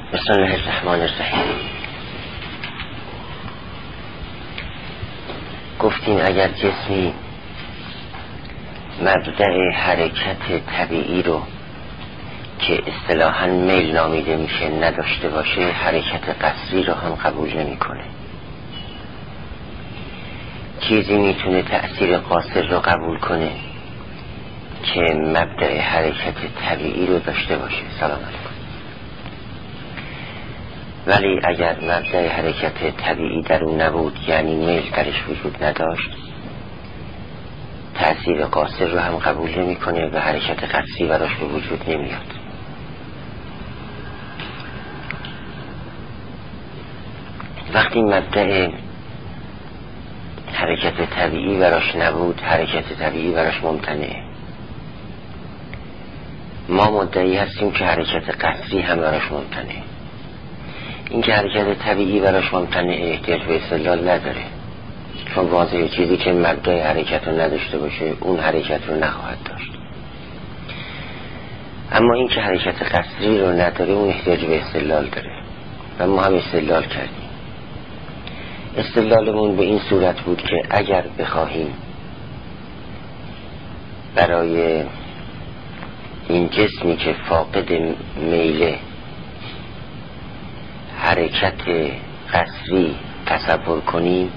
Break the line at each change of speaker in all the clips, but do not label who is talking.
بسم الله الرحمن الرحیم. گفتیم اگر جسمی مبدأ حرکت طبیعی رو که اصطلاحاً میل نامیده میشه نداشته باشه، حرکت قصری رو هم قبول نمیکنه. چیزی میتونه تأثیر قاصر رو قبول کنه که مبدأ حرکت طبیعی رو داشته باشه. سلام علیکم. ولی اگر مبدأ حرکت طبیعی در اون نبود، یعنی میل درش وجود نداشت، تأثیر قاصر رو هم قبول نمیکنه و حرکت قصری براش به وجود نمیاد. وقتی مبدأ حرکت طبیعی براش نبود، حرکت طبیعی براش ممتنعه. ما مدعی هستیم که حرکت قصری هم براش ممتنعه. این که حرکت طبیعی براش ممتنعه احتیاج به استدلال نداره، چون واضحه چیزی که مبدأ حرکت رو نداشته باشه اون حرکت رو نخواهد داشت. اما این که حرکت قصری رو نداره اون احتیاج به استدلال داره و ما هم استدلال کردیم. استدلالمون به این صورت بود که اگر بخواهیم برای این جسمی که فاقد میله حرکت قصری تصور کنیم،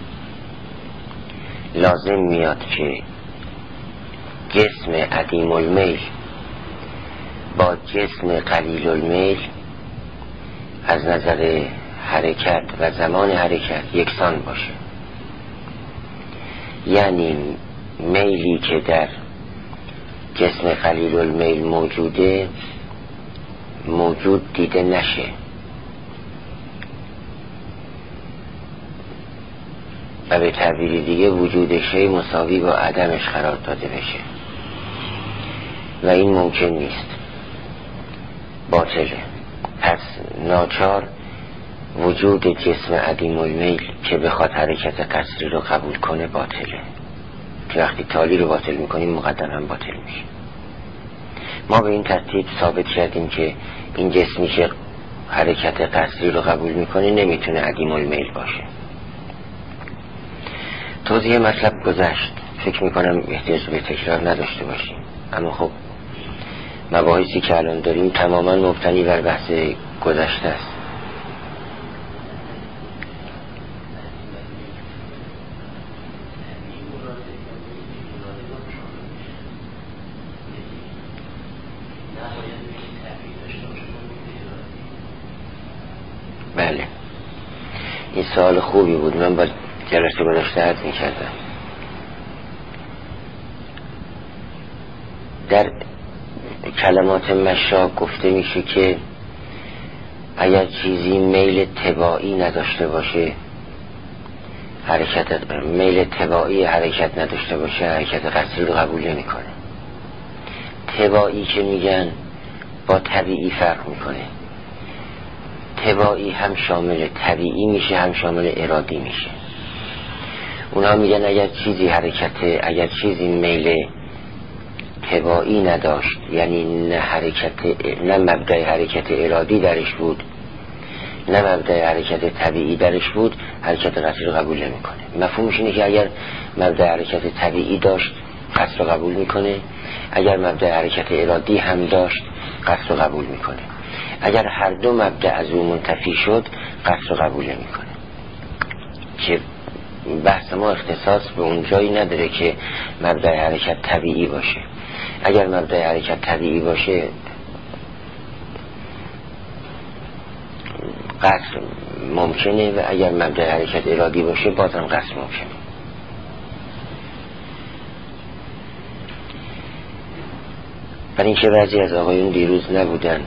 لازم میاد که جسم عدیم المیل با جسم قلیل المیل از نظر حرکت و زمان حرکت یکسان باشه. یعنی میلی که در جسم قلیل المیل موجوده موجود دیده نشه و به تعبیر دیگه وجود شی مساوی با عدمش قرار داده بشه و این ممکن نیست، باطله. پس ناچار وجود جسم عدیم المیل که بخواد حرکت قصری رو قبول کنه باطله، که وقتی تالی رو باطل میکنیم مقدم هم باطل میشه. ما به این ترتیب ثابت کردیم که این جسمی که حرکت قصری رو قبول میکنه نمیتونه عدیم المیل باشه. توضیح مطلب گذشت، فکر میکنم احتیاج به تکرار نداشته باشیم. اما خب مباحثی که الان داریم تماما مبتنی بر بحث گذشته است. بله، این سوال خوبی بود. من با جلسه گذشته عرض می‌کردم در کلمات مشاق گفته میشه که اگر چیزی میل تباعی نداشته باشه، میل تباعی حرکت نداشته باشه، حرکت قصری رو قبول نمی‌کنه. تباعی که میگن با طبیعی فرق میکنه. تباعی هم شامل طبیعی میشه هم شامل ارادی میشه. اونا میگن اگر چیزی میل تباعی نداشت، یعنی نه مبدأ حرکت ارادی درش بود نه مبدأ حرکت طبیعی درش بود، حرکت قصری رو قبول نمیکنه. مفهومش اینه که اگر مبدأ حرکت طبیعی داشت قصر رو قبول میکنه، اگر مبدأ حرکت ارادی هم داشت قصر رو قبول میکنه. اگر هر دو مبدأ از اون منتفی شد قصر رو قبول نمیکنه. که بحث ما اختصاص به اون جایی نداره که مبدأ حرکت طبیعی باشه. اگر مبدأ حرکت طبیعی باشه قصر ممکنه و اگر مبدأ حرکت ارادی باشه بازم قصر ممکنه. برای اینکه بعضی از آقایون دیروز نبودن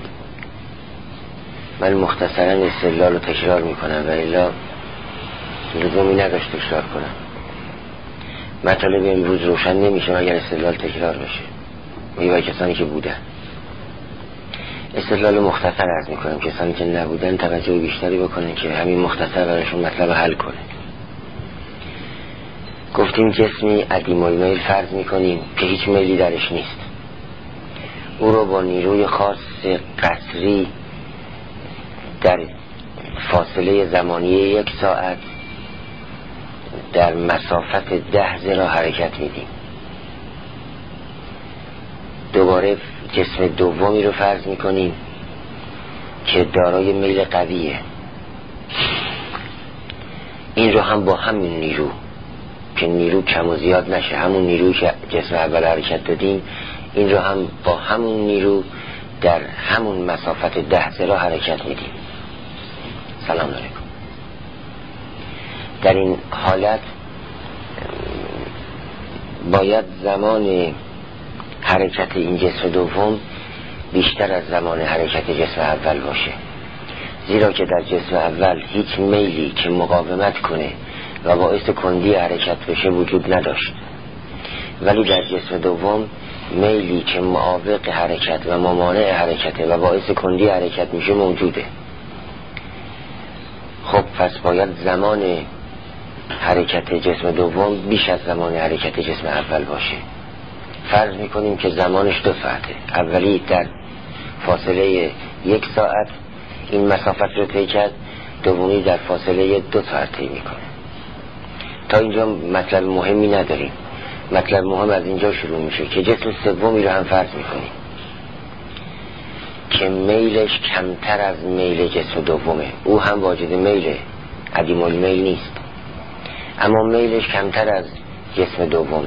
من مختصرا استدلال رو تکرار میکنم و الا لزومی نداشت تکرار کنم. مطالب امروز روشن نمیشه اگر استدلال تکرار بشه. میوای کسانی که بودن استدلال مختصر عرض میکنم، کسانی که نبودن توجه بیشتری بکنن که همین مختصر براشون مطلب حل کنه. گفتیم جسمی عدیم المیل فرض میکنیم که هیچ میلی درش نیست، او رو با نیروی خاص قصری در فاصله زمانی 1 ساعت در مسافت 10 ذراع حرکت میدیم. دوباره جسم دومی رو فرض میکنیم که دارای میل قویه. این رو هم با همین نیرو که نیرو کم و زیاد نشه، همون نیروی که جسم اول حرکت دادیم، این رو هم با همون نیرو در همون مسافت 10 ذراع حرکت میدیم. سلام علیکم. در این حالت باید زمان حرکت این جسم دوم بیشتر از زمان حرکت جسم اول باشه، زیرا که در جسم اول هیچ میلی که مقاومت کنه و باعث کندی حرکت بشه وجود نداشت، ولی در جسم دوم میلی که معاوق حرکت و ممانع حرکت و باعث کندی حرکت میشه موجوده. خب پس باید زمان حرکت جسم دوم بیش از زمان حرکت جسم اول باشه. فرض میکنیم که زمانش 2 ساعته. اولی در فاصله 1 ساعت این مسافت رو طی کرد، دومی در فاصله 2 ساعت طی میکنه. تا اینجا مطلب مهمی نداریم. مطلب مهم از اینجا شروع میشه که جسم سومی رو هم فرض میکنیم که میلش کمتر از میل جسم دومه. او هم واجد میله، عدیم المیل نیست، اما میلش کمتر از جسم دومه.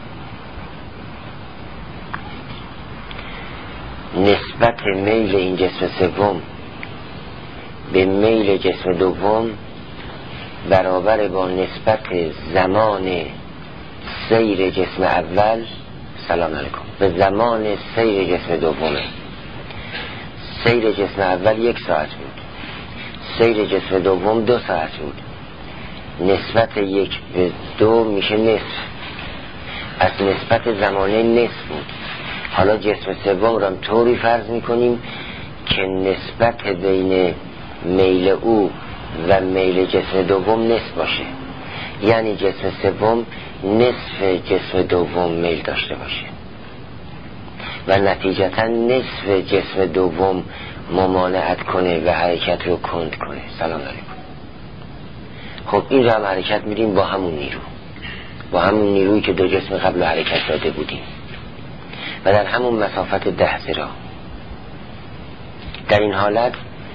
نسبت میل این جسم سوم به میل جسم دوم برابر با نسبت زمان سیر جسم اول، سلام علیکم، به زمان سیر جسم دومه. سیر جسم اول 1 ساعت بود، سیر جسم دوم 2 ساعت بود. نسبت 1 به 2 میشه نصف. از نسبت زمانه نصف بود. حالا جسم سوم رو هم طوری فرض میکنیم که نسبت بین میل او و میل جسم دوم نصف باشه، یعنی جسم سوم نصف جسم دوم میل داشته باشه و نتیجتا نصف جسم دوم ممانعت کنه و حرکت رو کند کنه. سلام علیکم. خب این رو هم حرکت میدیم با همون نیرو، با همون نیرویی که 2 جسم قبل حرکت داده بودیم و در همون مسافت 10 ذراع. در این حالت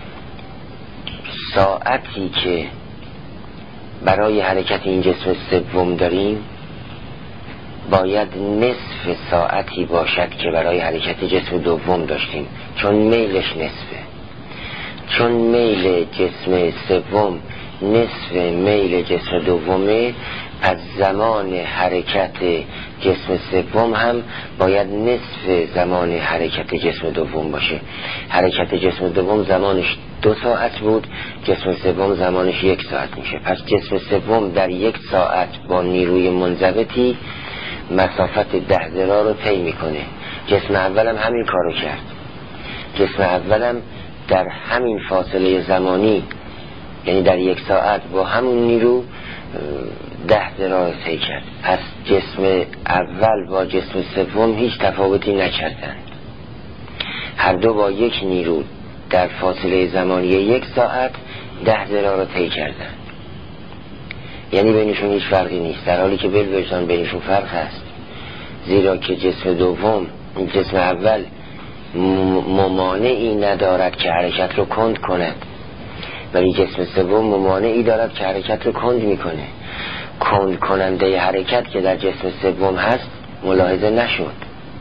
ساعتی که برای حرکت این جسم سوم داریم باید نصف ساعتی باشد که برای حرکت جسم دوم داشتیم، چون میلش نصفه. چون میل جسم سوم نصف میل جسم دومه، از زمان حرکت جسم سوم هم باید نصف زمان حرکت جسم دوم باشه. حرکت جسم دوم زمانش 2 ساعت بود، جسم سوم زمانش 1 ساعت میشه. پس جسم سوم در 1 ساعت با نیروی منضبطی مسافت 10 ذراع رو طی میکنه. جسم اولم همین کارو کرد. جسم اولم در همین فاصله زمانی، یعنی در 1 ساعت با همون نیرو 10 ذراع طی کرد. پس جسم اول با جسم سوم هیچ تفاوتی نکردند. هر دو با 1 نیرو در فاصله زمانی 1 ساعت 10 ذراع را طی کردند. یعنی بینشون هیچ فرقی نیست، در حالی که بالوجدان بینشون فرق هست، زیرا که جسم دوم، جسم اول ممانعی ندارد که حرکت رو کند کند، ولی جسم سوم ممانعی دارد که حرکت رو کند میکنه. کند کننده حرکت که در جسم سوم هست ملاحظه نشد،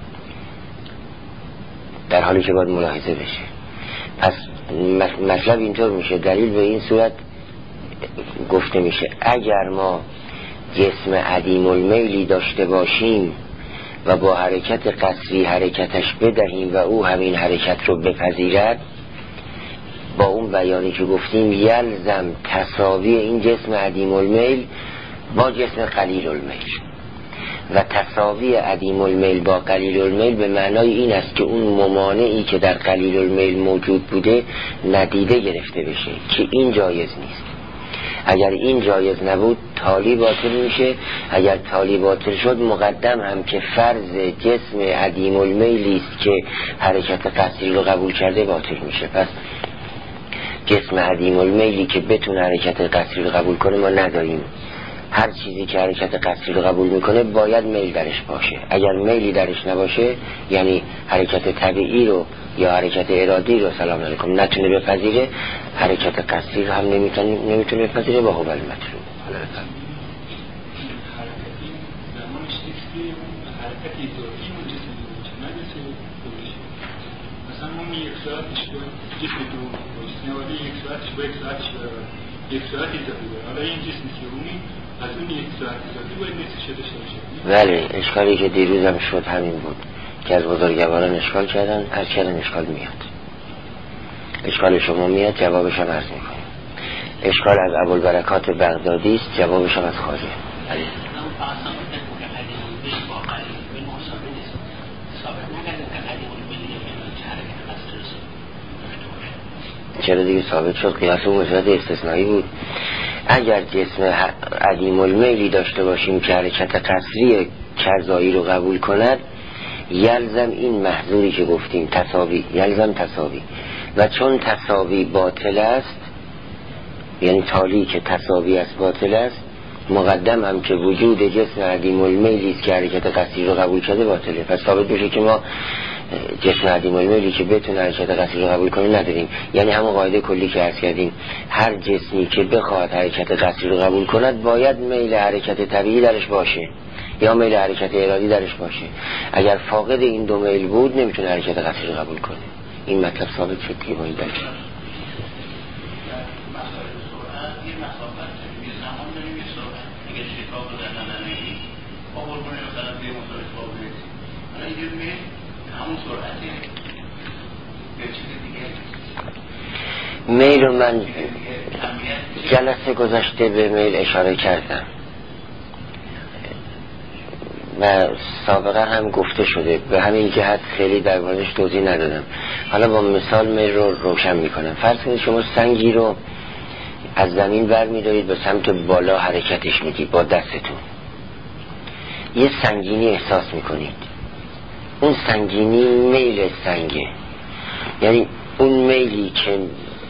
در حالی که باید ملاحظه بشه. پس مطلب اینطور میشه، دلیل به این صورت گفته میشه اگر ما جسم عدیم المیلی داشته باشیم و با حرکت قصری حرکتش بدهیم و او همین حرکت رو بپذیرد، با اون بیانی که گفتیم یلزم تساوی این جسم عدیم المیل با جسم قلیل المیل. و تساوی عدیم المیل با قلیل المیل به معنای این است که اون ممانعی که در قلیل المیل موجود بوده ندیده گرفته بشه که این جایز نیست. اگر این جایز نبود تالی باطل میشه. اگر تالی باطل شد مقدم هم که فرض جسم عدیم المیلی است که حرکت قصری رو قبول کرده باطل میشه. پس جسم عدیم المیلی که بتونه حرکت قصری رو قبول کنه ما نداریم. هر چیزی که حرکت قصری رو قبول میکنه باید میل درش باشه. اگر میلی درش نباشه یعنی حرکت طبیعی رو یا حرکت ارادی رو سلام علیکم نتونه بپذیره، حرکت قصری رو هم نمیتونه بپذیره با هو المطلوب. بله، اشکالی که دیروزم شد همین بود که از بزرگواران اشکال کردن، هر کردن اشکال میاد. اشکال شما میاد، جوابش هم عرض میکنیم. اشکال از ابوالبرکات بغدادی است، جوابش هم از خواجه. چرا دیگه ثابت شد، قیاس اون مجرد استثنایی بود. اگر جسم عدیم المیلی داشته باشیم که حرکت قصری کرزایی رو قبول کند، یلزم این محظوری که گفتیم تساوی، یلزم تساوی، و چون تساوی باطل است، یعنی تالی که تساوی است باطل است، مقدم هم که وجود جسم عدیم المیلی است که حرکت قصری رو قبول کرده باطله. پس ثابت بشه که ما جسم عدیم المیلی که بتونه حرکت قصری رو قبول کنه نداریم. یعنی همون قاعده کلی که عرض کردیم، هر جسمی که بخواد حرکت قصری رو قبول کند باید میل حرکت طبیعی درش باشه یا میل حرکت ارادی درش باشه. اگر فاقد این دو میل بود نمیتونه حرکت قصری رو قبول کنه. این مطلب ثابت شد که با این دلیل. میل رو من جلسه گذشته به میل اشاره کردم و سابقا هم گفته شده، به همین جهت خیلی در موردش توضیح ندادم. حالا با مثال میل رو روشن میکنم. فرض کنید شما سنگی رو از زمین برمی‌دارید به سمت بالا حرکتش میدید با دستتون، یه سنگینی احساس میکنید. اون سنگینی میل سنگه، یعنی اون میلی که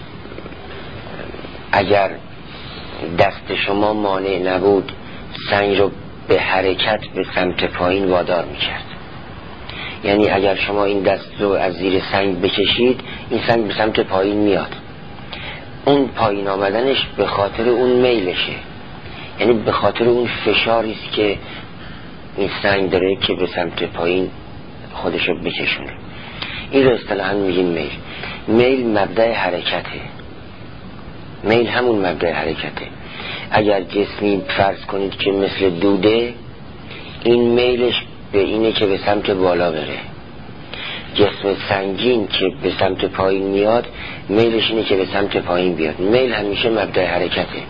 اگر دست شما مانع نبود سنگ رو به حرکت به سمت پایین وادار میکرد. یعنی اگر شما این دست رو از زیر سنگ بکشید این سنگ به سمت پایین میاد. اون پایین آمدنش به خاطر اون میلشه، یعنی به خاطر اون فشاری است که این سنگ داره که به سمت پایین خودشو بکشونه. این رو اصطلاحاً میگیم میل. میل مبدأ حرکته، میل همون مبدأ حرکته. اگر جسمی فرض کنید که مثل دوده، این میلش به اینه که به سمت بالا بره. جسم سنگین که به سمت پایین میاد میلش اینه که به سمت پایین بیاد. میل همیشه مبدأ حرکته.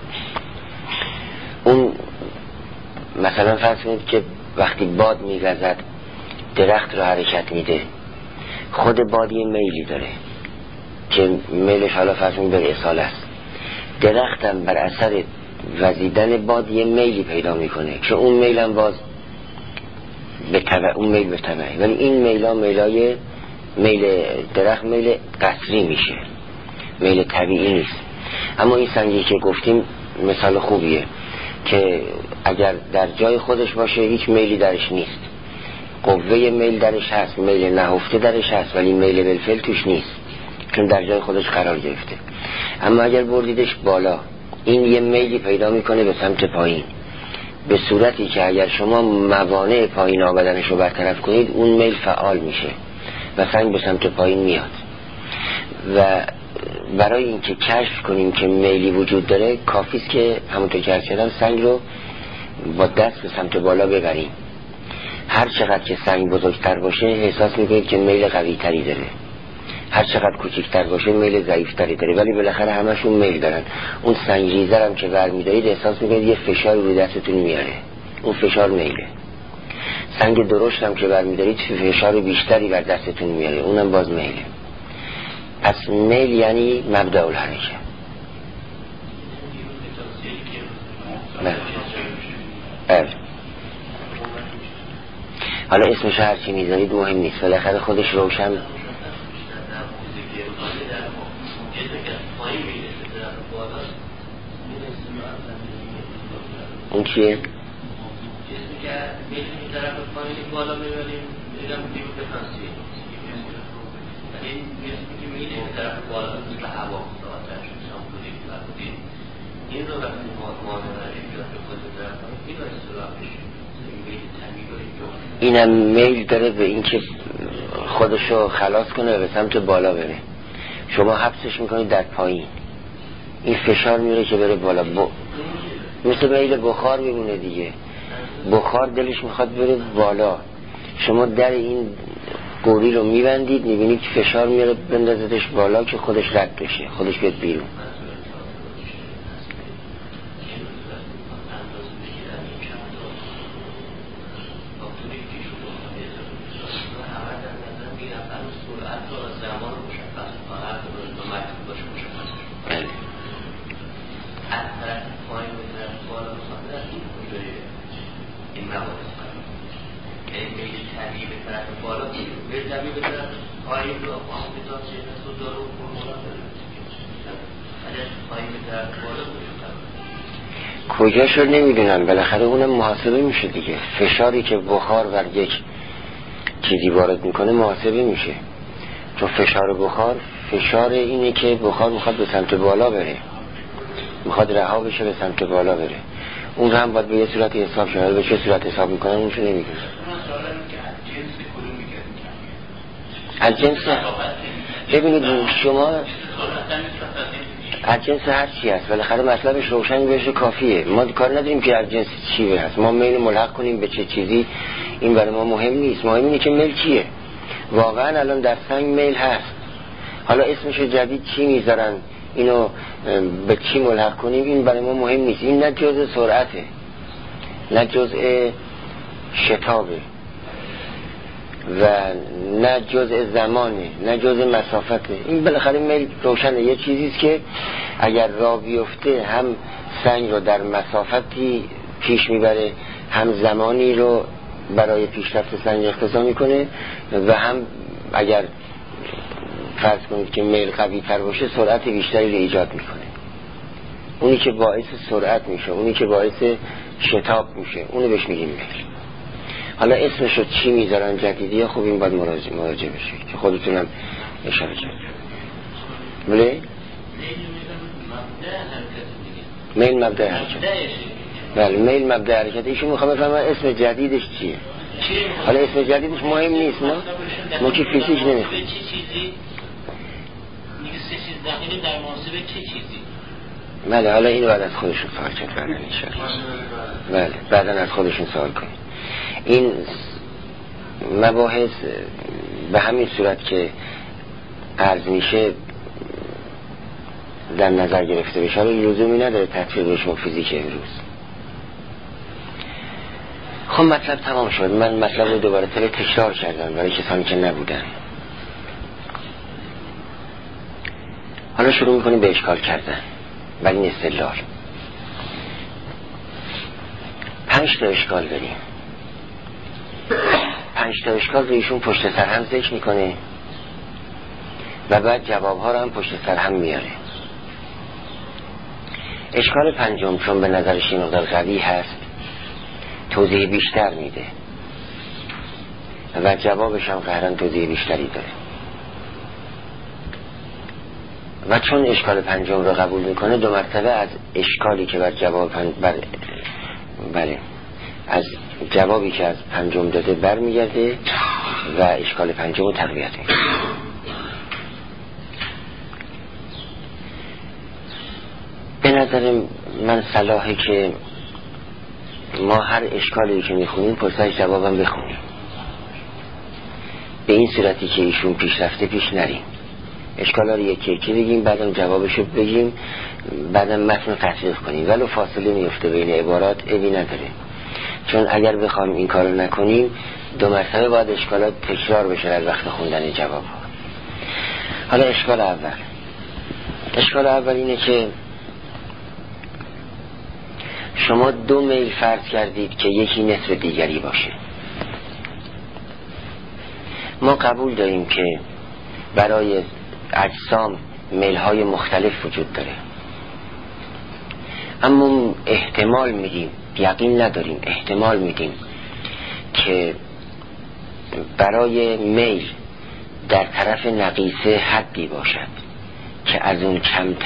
اون مثلا فرض کنید که وقتی باد میگذد درخت رو حرکت میده، خود باد یه میلی داره که میلش حالا فرض کنید به اصال است. درختم بر اثر وزیدن باد یه میلی پیدا میکنه که اون میل هم باز به تبع، اون میل به تبعه، ولی این میلای میل درخت میل قصری میشه، میل طبیعی نیست. اما این سنگی که گفتیم مثال خوبیه که اگر در جای خودش باشه هیچ میلی درش نیست، قوه میل درش هست، میل نهفته درش هست، ولی میل بالفعل توش نیست چون در جای خودش قرار گرفته. اما اگر بردیدش بالا این یه میلی پیدا میکنه به سمت پایین، به صورتی که اگر شما موانع پایین آمدنش رو برطرف کنید اون میل فعال میشه و سنگ به سمت پایین میاد. و برای اینکه کشف کنیم که میلی وجود داره کافیست که همونطور که عرض کردم سنگ رو با دست به سمت بالا ببریم. هر چقدر که سنگ بزرگتر باشه احساس میکنید که میل قوی تری داره، هر چقدر کوچکتر باشه میل ضعیفتری داره، ولی بالاخره همشون میل دارن. اون سنگ ریزه هم که برمی‌دارید احساس میکنید یه فشار روی دستتون میاره، اون فشار میله. سنگ درشت هم که برمی‌دارید فشار بیشتری بر دستتون میاره، اونم باز میله. پس میل یعنی مبدأ الحرکه. بله. حالا اسمش هر چی میذارید مهم نیست، بالاخره خودش روشن. اون چیه؟ اینم میل داره به اینکه خودشو خلاص کنه و به سمت بالا بره. شما حبسش میکنید در پایین، این فشار میره که بره بالا. مثل میل بخار میمونه دیگه. بخار دلش میخواد بره بالا، شما در این قوری رو میبندید، میبینید که فشار میاره بندازدش بالا که خودش رد بشه، خودش بیاد بیرون. کجاشو نمیدونم، بالاخره اونم محاسبه میشه دیگه. فشاری که بخار بر یک چیزی وارد میکنه محاسبه میشه، چون فشار بخار فشار اینه که بخار میخواد به سمت بالا بره، میخواد رها بشه به سمت بالا بره. اون هم باید به یه صورت حساب شده، به چه صورت حساب میکنه اونشو نمیدونم. از جنس ببینید شما از جنس هر چی هست بالاخره مطلبش روشن بشه کافیه. ما کار نداریم که از جنس چی هست، ما میل ملحق کنیم به چه چیزی، این برای ما مهم نیست. مهم اینه که میل چیه. واقعا الان در سنگ میل هست، حالا اسمشو جدید چی میذارن، اینو به چی ملحق کنیم، این برای ما مهم نیست. این نه جزء سرعته، نه جزء شتابه، و نه جزء زمانه، نه جزء مسافته. این بالاخره میل روشنه، یه چیزیست که اگر راه بیفته هم سنگ رو در مسافتی پیش میبره، هم زمانی رو برای پیشرفت سنگ اختصار میکنه، و هم اگر فرض کنید که میل قوی تر باشه سرعت بیشتری رو ایجاد میکنه. اونی که باعث سرعت میشه، اونی که باعث شتاب میشه، اونو بهش میگیم میل. حالا اسمشو چی میذارن جدیدی، خب این باید مراجعه بشه که خودتونم اشاره کرد. بله؟ میل مبدأ حرکت. بله میل مبدأ حرکت. ایشون میخوام بفهمم اسم جدیدش چیه. حالا اسم جدیدش مهم نیست، نه؟ ما که فیزیک نمیخوام.
چه چیزی؟ میگه سه چیز داخلی در مناسبه چه چیزی؟
بله حالا اینو بعد از خودشون سوال کرد بعدا انشاءالله. بله بعدا از خودشون سوال کنید. این مباحث به همین صورت که عرض میشه در نظر گرفته بشه، حالا لزومی نداره تطبیق بشه فیزیک امروز. خب مطلب تمام شد. من مطلب رو دوباره تکرار کردم برای کسانی که نبودن. حالا شروع میکنیم به اشکال کردن، ولی این استدلال 5 تا اشکال داریم. 5 تا اشکال رو ایشون پشت سر هم ذکر میکنه و بعد جوابها رو هم پشت سر هم میاره. اشکال 5 چون به نظرش این مقدار قوی هست توضیح بیشتر میده و جوابش هم قهرن توضیح بیشتری داره، و چون اشکال 5 رو قبول میکنه 2 مرتبه از اشکالی که بر جواب بله از جوابی که از 5 داده برمیگرده و اشکال 5 رو تقویت میکنه. به نظر من صلاحه که ما هر اشکالی که میخونیم پرسش جوابم بخونیم، به این صورتی که ایشون پیش رفته پیش نریم. اشکالا رو یکی یکی بگیم، بعدم جوابشو بگیم، بعدم متن رو تطبیق کنیم، ولو فاصله میفته بین عبارات عیبی نداره. چون اگر بخوایم این کارو نکنیم 2 مرتبه باید اشکالات تکرار بشه در وقت خوندن جواب. حالا اشکال اول اینه که شما 2 میل فرض کردید که یکی نصف دیگری باشه. ما قبول داریم که برای اجسام میل‌های مختلف وجود داره، اما احتمال میدیم، یقین نداریم، احتمال میدیم که برای میل در طرف نقیصه حدی باشد که از اون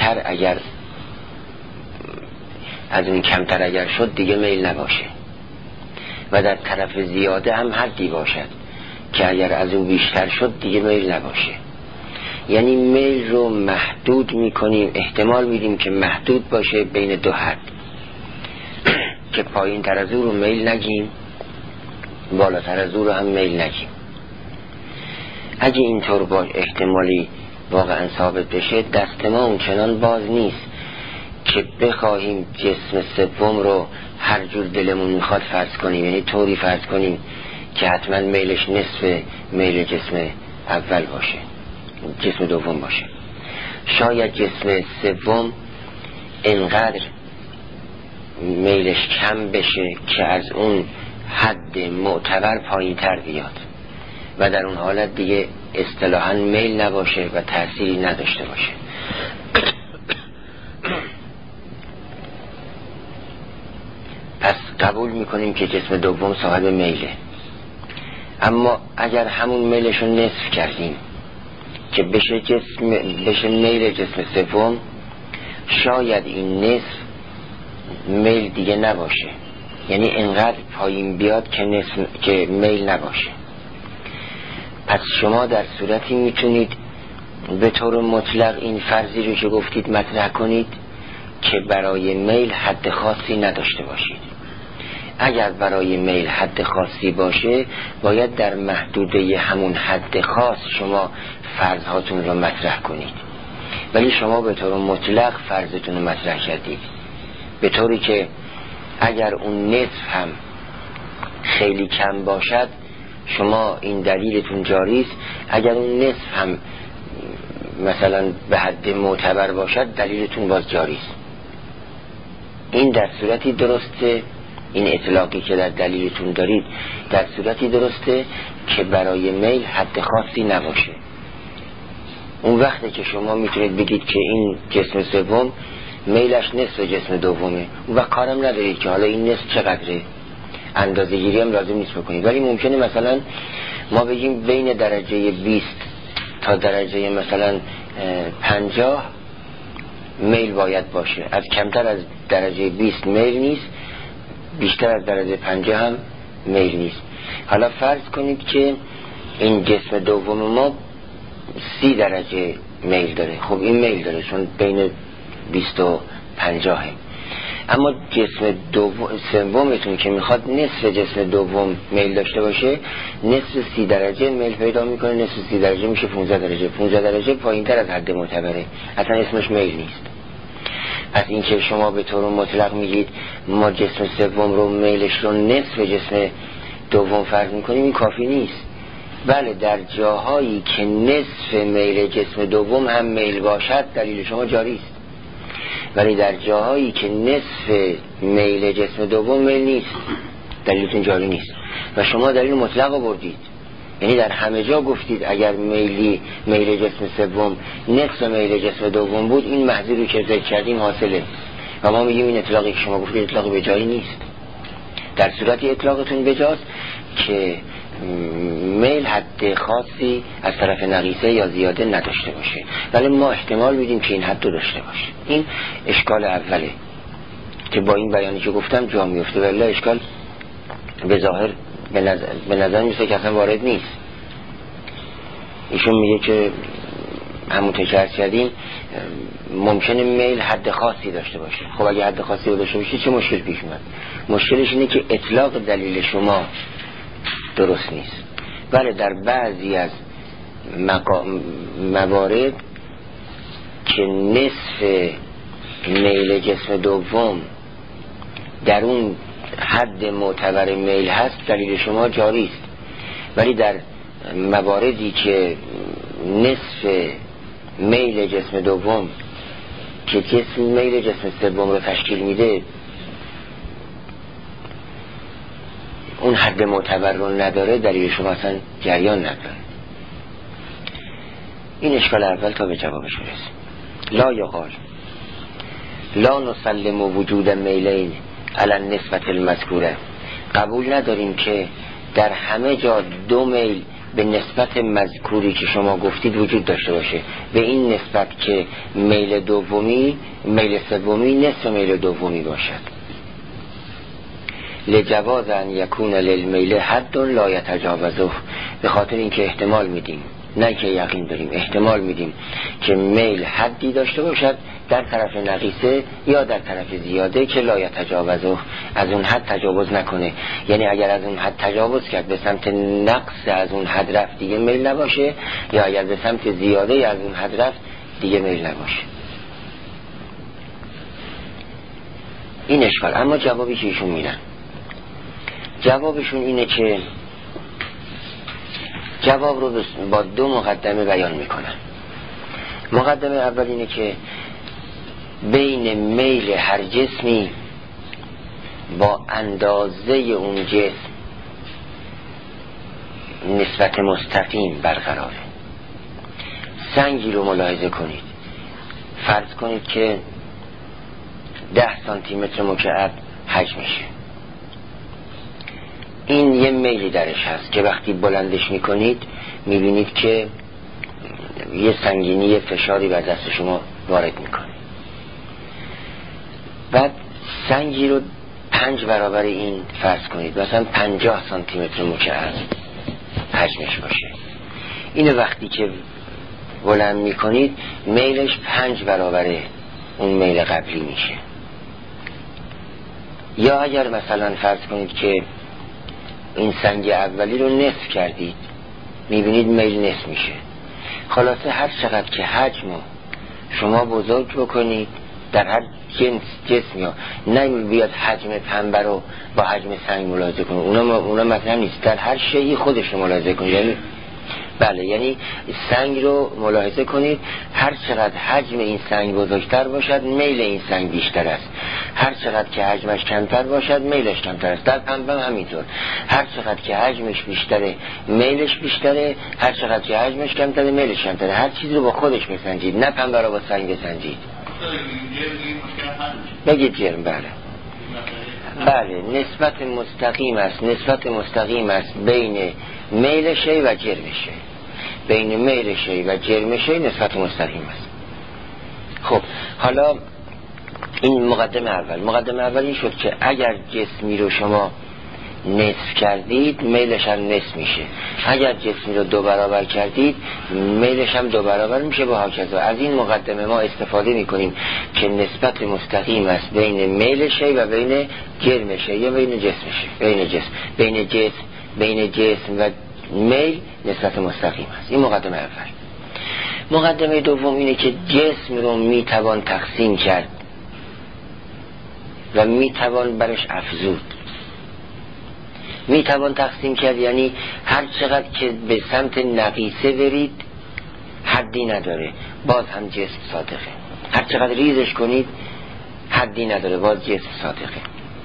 کمتر اگر شد دیگه میل نباشه، و در طرف زیاده هم حدی باشد که اگر از اون بیشتر شد دیگه میل نباشه. یعنی میل رو محدود میکنیم، احتمال میدیم که محدود باشه بین دو حد که پایین تر از او رو میل نگیم، بالاتر از او رو هم میل نگیم. اگه اینطور باشه احتمالی واقعا ثابت بشه، دست ما اونچنان باز نیست که بخواهیم جسم سوم رو هر جور دلمون میخواد فرض کنیم، یعنی طوری فرض کنیم که حتما میلش نصف میل جسم اول باشه، جسم دوم باشه. شاید جسم سوم انقدر میلش کم بشه که از اون حد معتبر پایین تر بیاد و در اون حالت دیگه اصطلاحاً میل نباشه و تأثیری نداشته باشه. پس قبول میکنیم که جسم دوم صاحب میله، اما اگر همون میلش رو نصف کردیم که بشه میل جسم سوم، شاید این نصف میل دیگه نباشه، یعنی انقدر پایین بیاد که میل نباشه. پس شما در صورتی میتونید به طور مطلق این فرضی رو که گفتید مطرح کنید که برای میل حد خاصی نداشته باشید. اگر برای میل حد خاصی باشه، باید در محدوده همون حد خاص شما فرضهاتون رو مطرح کنید، ولی شما به طور مطلق فرضتون رو مطرح کردید، به طوری که اگر اون نصف هم خیلی کم باشد شما این دلیلتون جاریست، اگر اون نصف هم مثلا به حد معتبر باشد دلیلتون باز جاریست. این در صورتی درسته، این اطلاقی که در دلیلتون دارید در صورتی درسته که برای میل حد خاصی نباشه. اون وقته که شما میتونید بگید که این جسم سوم میلش نصف جسم دومه و کارم ندارید که حالا این نصف چقدره، اندازه گیری هم لازم نیست بکنید، ولی ممکنه مثلا ما بگیم بین درجه 20 تا درجه مثلا 50 میل باید باشه، از کمتر از درجه 20 میل نیست، بیشتر از درجه 50 هم میل نیست. حالا فرض کنید که این جسم دوم ما 30 درجه میل داره، خب این میل داره چون بین 20 و 50 هم. اما جسم سومتون که میخواد نصف جسم دوم میل داشته باشه، نصف 30 درجه میل پیدا میکنه، نصف 30 درجه میشه 15 درجه. 15 درجه پایین تر از حد معتبره، اصلا اسمش میل نیست. پس این که شما به طور مطلق میگید ما جسم سوم رو میلش رو نصف جسم دوم فرض میکنیم، این کافی نیست. بله در جاهایی که نصف میل جسم دوم هم میل باشد دلیل شما جاری است، ولی در جاهایی که نصف میل جسم دوم میل نیست دلیلتون جاری نیست و شما دلیل مطلق آوردید. یعنی در همه جا گفتید اگر میل جسم سوم نصف میل جسم دوم بود، این محضی رو که ذکر کردیم حاصله و ما میگیم این اطلاقی که شما گفتید اطلاقی به جایی نیست. در صورتی اطلاقتون بجاست که میل حد خاصی از طرف نقیصه یا زیاده نداشته باشه، ولی ما احتمال میدیم که این حد داشته باشه. این اشکال اوله که با این بیانی که گفتم جا میفته، ولی اشکال به ظاهر به نظر میسه که اصلا وارد نیست. ایشون میگه که همونطور که عرض کردیم ممکنه میل حد خاصی داشته باشه. خب اگه حد خاصی داشته باشه چه مشکل پیش اومد؟ مشکلش اینه که اطلاق دلیل شما درست نیست. بله در بعضی از موارد که نصف میل جسم دوم در اون حد معتبر میل هست دلیل شما جاری است، ولی در مواردی که نصف میل جسم دوم که جسم میل جسم سوم رو تشکیل میده اون حد معتبر رو نداره، دلیل شما اصلا جریان نداره. این اشکال اول تا به جوابش برسیم. لا یقال لا نسلم وجود میلین علی النسبت المذکوره. قبول نداریم که در همه جا دو میل به نسبت مذکوری که شما گفتید وجود داشته باشه، به این نسبت که میل دومی میل سومی نصف میل دومی باشد. لجواز ان یکون للمیل حد لا یتجاوزه، به خاطر اینکه احتمال میدیم، نه که یقین داریم، احتمال میدیم که میل حدی داشته باشد در طرف نقیصه یا در طرف زیاده که لا یتجاوزه، از اون حد تجاوز نکنه. یعنی اگر از اون حد تجاوز کرد به سمت نقص از اون حد رفت دیگه میل نباشه، یا اگر به سمت زیاده از اون حد رفت دیگه میل نباشه. این اشکال. اما جوابی که ایشون میدن، جوابشون اینه که جواب رو با دو مقدمه بیان میکنن. مقدمه اول اینه که بین میل هر جسمی با اندازه اون جسم نسبت مستقیم برقراره. سنگی رو ملاحظه کنید، فرض کنید که 10 سانتی متر مکعب حجمشه. این یه میلی درش هست که وقتی بلندش میکنید میبینید که یه سنگینی، یه فشاری بر دست شما وارد میکنه. بعد سنگی رو 5 برابر این فرض کنید، مثلا 50 سانتی متر مکعب حجمش باشه. اینو وقتی که بلند میکنید میلش 5 برابر اون میل قبلی میشه. یا اگر مثلا فرض کنید که این سنگ اولی رو نصف کردید، میبینید میل نصف میشه. خلاصه هر چقدر که حجم رو شما بزرگ بکنید در هر جسم، یا نه بیاد حجم پنبه رو با حجم سنگ ملاحظه کنید، اونا مطرح نیست، در هر شیء خودش رو ملاحظه کنید. یعنی بله، یعنی سنگ رو ملاحظه کنید، هر چقدر حجم این سنگ بزرگتر باشد میل این سنگ بیشتر است، هر چقدر که حجمش کمتر باشد میلش کمتر است. در پنبه همینطور، هر چقدر که حجمش بیشتره میلش بیشتره، هر چقدر که حجمش کمتره میلش کمتره. هر چیز رو با خودش میسنجید، نه پنبه رو با سنگ بسنجید. بگید جرم. بله نسبت مستقیم است، نسبت مستقیم است بین میل شی و جرم شی، بین میل شی و جرم شی نسبت مستقیم است. خب حالا این مقدمه اول این شد که اگر جسمی رو شما نصف کردید میلش هم نصف میشه، اگر جسمی رو 2 برابر کردید میلش هم 2 برابر میشه و هاکذا. از این مقدمه ما استفاده میکنیم که نسبت مستقیم است بین میل شی و بین جرم شی یا بین جسم شی، بین جسم و میل نسبت مستقیم است. این مقدمه اول. مقدمه دوم اینه که جسم رو میتوان تقسیم کرد و میتوان برش افزود. میتوان تقسیم کرد یعنی هر چقدر که به سمت نقیصه برید حدی نداره، باز هم جسم صادقه. هر چقدر ریزش کنید حدی نداره، باز جسم صادقه.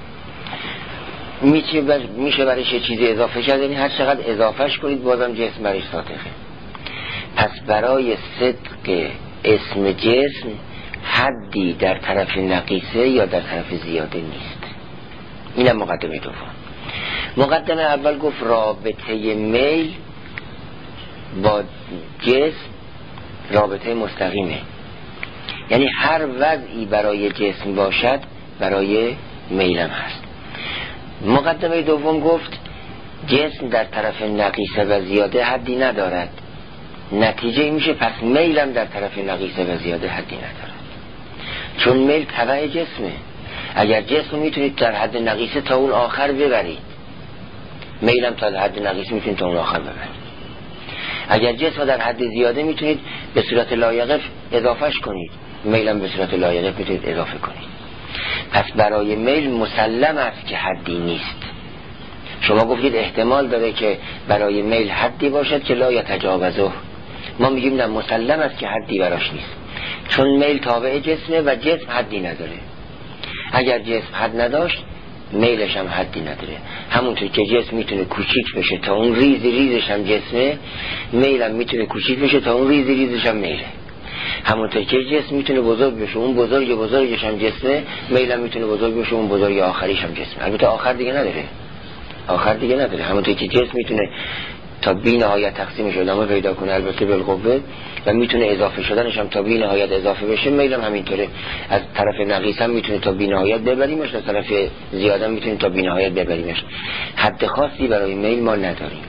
میشه برش یه چیزی اضافه کرد، یعنی هر چقدر اضافهش کنید بازم جسم برش صادقه. پس برای صدق اسم جسم حدی در طرف نقیصه یا در طرف زیاده نیست. اینم مقدمه دوم. مقدمه اول گفت رابطه میل با جسم رابطه مستقیمه، یعنی هر وضعی برای جسم باشد برای میلم هست. مقدمه دوم گفت جسم در طرف نقیصه و زیاده حدی ندارد، نتیجه میشه پس میلم در طرف نقیصه و زیاده حدی ندارد، چون میل تبع جسمه. اگر جسم میتونید در حد نقیصه تا اون آخر ببرید، میلم تا حد نقیصه میتونید تا اون آخر ببرید. اگر جسم در حد زیاده میتونید به صورت لایقف اضافهش کنید، میلم به صورت لایقف میتونید اضافه کنید. پس برای میل مسلم است که حدی نیست. شما گفتید احتمال داره که برای میل حدی باشد که لا یتجاوزه، ما میگیم نه، مسلم است که حدی براش نیست، چون میل تابع جسمه و جسم حدی نداره. اگر جسم حد نداشت میلش هم حدی نداره. همونطور که جسم میتونه کوچیک بشه تا اون ریزش هم جسمه، میل هم میتونه کوچیک بشه تا اون ریزش هم میله. همونطور که جسم میتونه بزرگ بشه، اون بزرگش هم جسمه، میل هم میتونه بزرگ بشه، اون بزرگ آخریش هم جسمه. البته آخر دیگه نداره. همونطور که جسم میتونه تا بی نهایت تقسیمش ادامه پیدا کنه، البته بالقوه، و میتونه اضافه شدنش هم تا بی نهایت اضافه بشه. میل هم همینطوره، از طرف نقیص هم میتونه تا بی نهایت ببریمش، از طرف زیاد هم میتونه تا بی نهایت ببریمش. حد خاصی برای میل ما نداریم.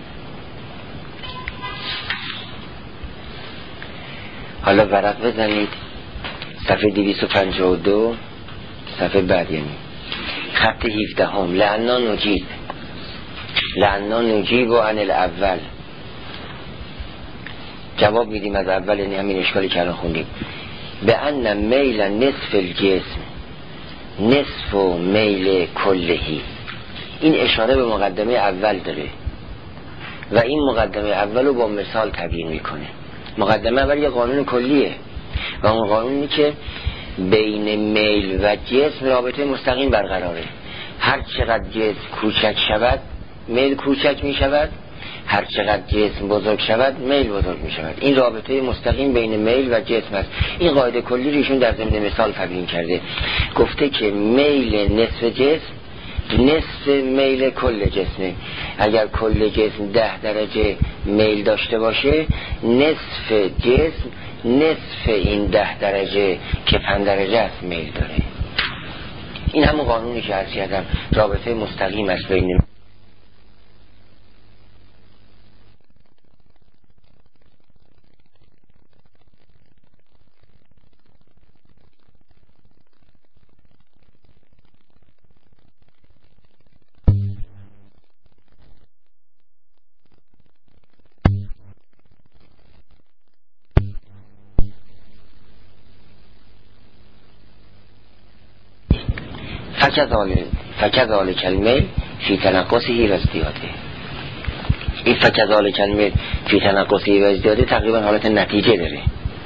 حالا ورق بزنید صفحه 252 صفحه بعد، یعنی خط 17 هم. لعنا نجیب و عن الاول، جواب میدیم از اول، یعنی همین اشکالی که الان خوندیم. به ان میل نصف الجسم نصف و میل کلهی. این اشاره به مقدمه اول داره و این مقدمه اول رو با مثال تبیین میکنه. مقدمه اول یه قانون کلیه و اون قانونی که بین میل و جسم رابطه مستقیم برقراره. هر چقدر جسم کوچک شود میل کوچک می شود، هر چقدر جسم بزرگ شود میل بزرگ می شود. این رابطه مستقیم بین میل و جسم است. این قاعده کلی رو ایشون در ضمن مثال تبیین کرده. گفته که میل نصف جسم نصف میل کل جسمه. اگر کل جسم 10 درجه میل داشته باشه، نصف جسم نصف این 10 درجه که 5 درجه است میل داره. این همون قانونی که عرض کردم، رابطه مستقیم است بین فکذال کلمه فی تنقصی و ازدیاده. این فکذال کلمه فی تنقصی و ازدیاده تقریبا حالت نتیجه داره.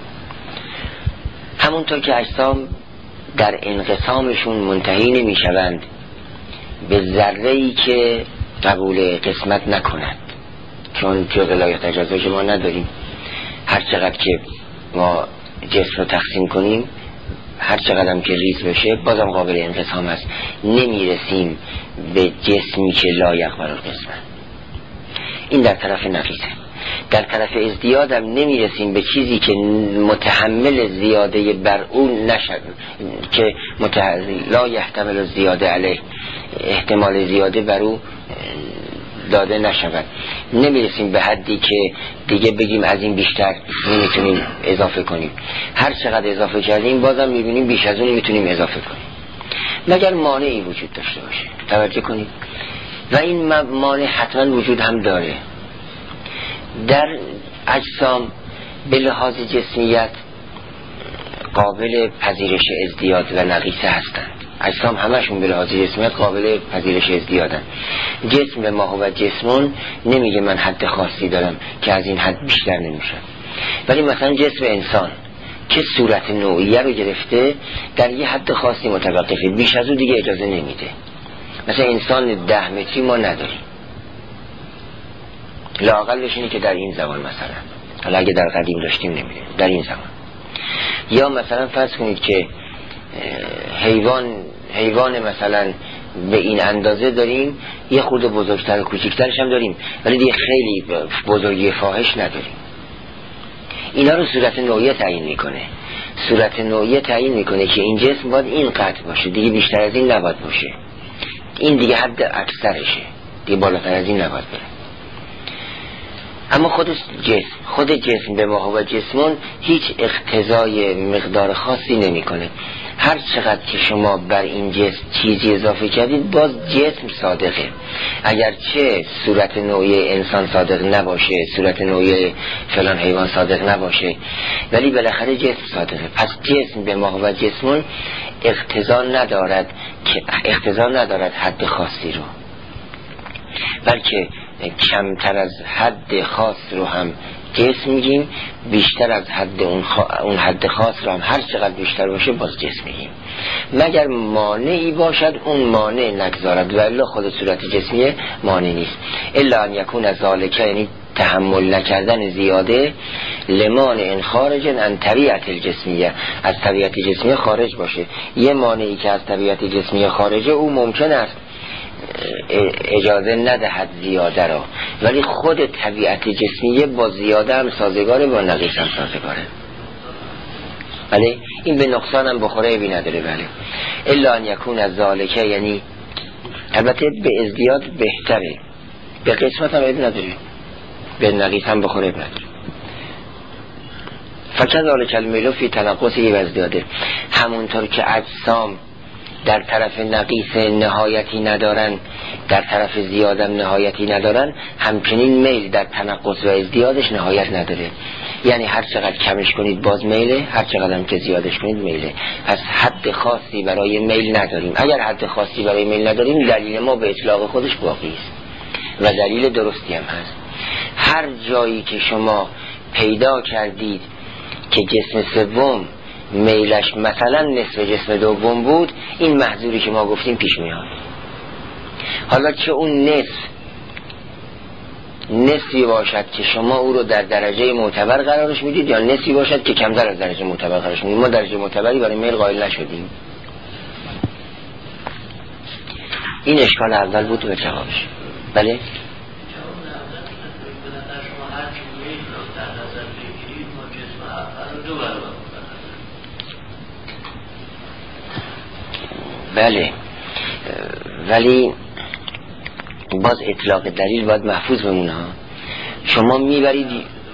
همونطور که اجسام در انقسامشون منتهی نمی شوند به ذره‌ای که قبول قسمت نکند، چون جزء لا یتجزا که ما نداریم. هر چقدر که ما جسم رو تقسیم کنیم، هر چقدر هم که ریز بشه بازم قابل انقسام است. نمیرسیم به جسمی که لا یقبل القسمت. این در طرف نقیصه. در طرف ازدیاد هم نمیرسیم به چیزی که متحمل زیاده بر اون نشد، که لا یحتمل زیاده علیه، احتمال زیاده بر او داده نشود. نمیرسیم به حدی که دیگه بگیم از این بیشتر نمیتونیم اضافه کنیم. هر چقدر اضافه کردیم بازم میبینیم بیش از اون میتونیم اضافه کنیم، مگر مانعی وجود داشته باشه. توجه کنید. و این مانع حتما وجود هم داره. در اجسام به لحاظ جسمیت قابل پذیرش ازدیاد و نقیصه هستند. اجسام همشون به لحاظ جسمیت قابل پذیرش ازدیادن. جسم به ما و جسمون نمیگه من حد خاصی دارم که از این حد بیشتر نمیشه. ولی مثلا جسم انسان که صورت نوعیه رو گرفته در یه حد خاصی متوقفه، بیش از اون دیگه اجازه نمیده. مثلا انسان 10 متری ما نداریم، لااقلش اینه که در این زمان، مثلا حالا اگه در قدیم داشتیم نمیده، در این زمان. یا مثلا فرض کنید که حیوان مثلا به این اندازه داریم، یه خورده بزرگتر و کوچکترش هم داریم، ولی دیگه خیلی بزرگی فاحش نداریم. اینا رو صورت نوعیه تعیین میکنه. صورت نوعیه تعیین میکنه که این جسم باید این قدر باشه، دیگه بیشتر از این نباید باشه، این دیگه حد اکثرشه، دیگه بالاتر از این نباید بره. اما خود جسم به ما و جسمون هیچ اقتضای مقدار خاصی نمیکنه. هر چقدر که شما بر این جسم چیزی اضافه کردید باز جسم صادقه. اگرچه صورت نوعی انسان صادق نباشه، صورت نوعی فلان حیوان صادق نباشه، ولی بالاخره جسم صادقه. پس جسم به ما و جسمون اقتضا ندارد حد خاصی رو، بلکه کمتر از حد خاص رو هم جسم میگیم، بیشتر از حد اون حد خاص را هم هر چقدر بیشتر باشه باز جسم میگیم، مگر مانعی باشد اون مانع نگذارد، و الا خود صورت جسمیه مانع نیست. الا ان یکون از ذالک، یعنی تحمل نکردن زیاده، لمانع خارج عن طبیعت الجسمیه، از طبیعت جسمیه خارج باشه. یه مانعی که از طبیعت جسمیه خارجه او ممکن است اجازه ندهد زیاده را، ولی خود طبیعت جسمیه با زیاده هم سازگاره، با نقیص هم سازگاره. بله این به نقصان هم بخوره عیبی نداره. بله الا ان یکون از ذالک، یعنی البته به ازدیاد بهتره، به قسمت هم عیب نداره، به نقیص هم بخوره عیب نداره. فکذالک المیل فی تنقصه و ازدیاده، همونطور که اجسام در طرف نقیص نهایتی ندارن، در طرف زیادم نهایتی ندارن، همچنین میل در تنقص و ازدیادش نهایت نداره. یعنی هر چقدر کمش کنید باز میله، هر چقدر هم که زیادش کنید میله. پس حد خاصی برای میل نداریم. اگر حد خاصی برای میل نداریم، دلیل ما به اطلاق خودش باقی است و دلیل درستی هم هست. هر جایی که شما پیدا کردید که جسم سوم میلش مثلا نصف جسم دوم بود، این محظوری که ما گفتیم پیش میاد. حالا چه اون نصفی باشد که شما او رو در درجه معتبر قرارش میدید، یا نصفی باشد که کمتر از درجه معتبر قرارش میدید. ما درجه معتبری برای میل قائل نشدیم. این اشکال اول بود و جوابش. بله بله، ولی باز اطلاق دلیل باید محفوظ بمونه. شما میبرید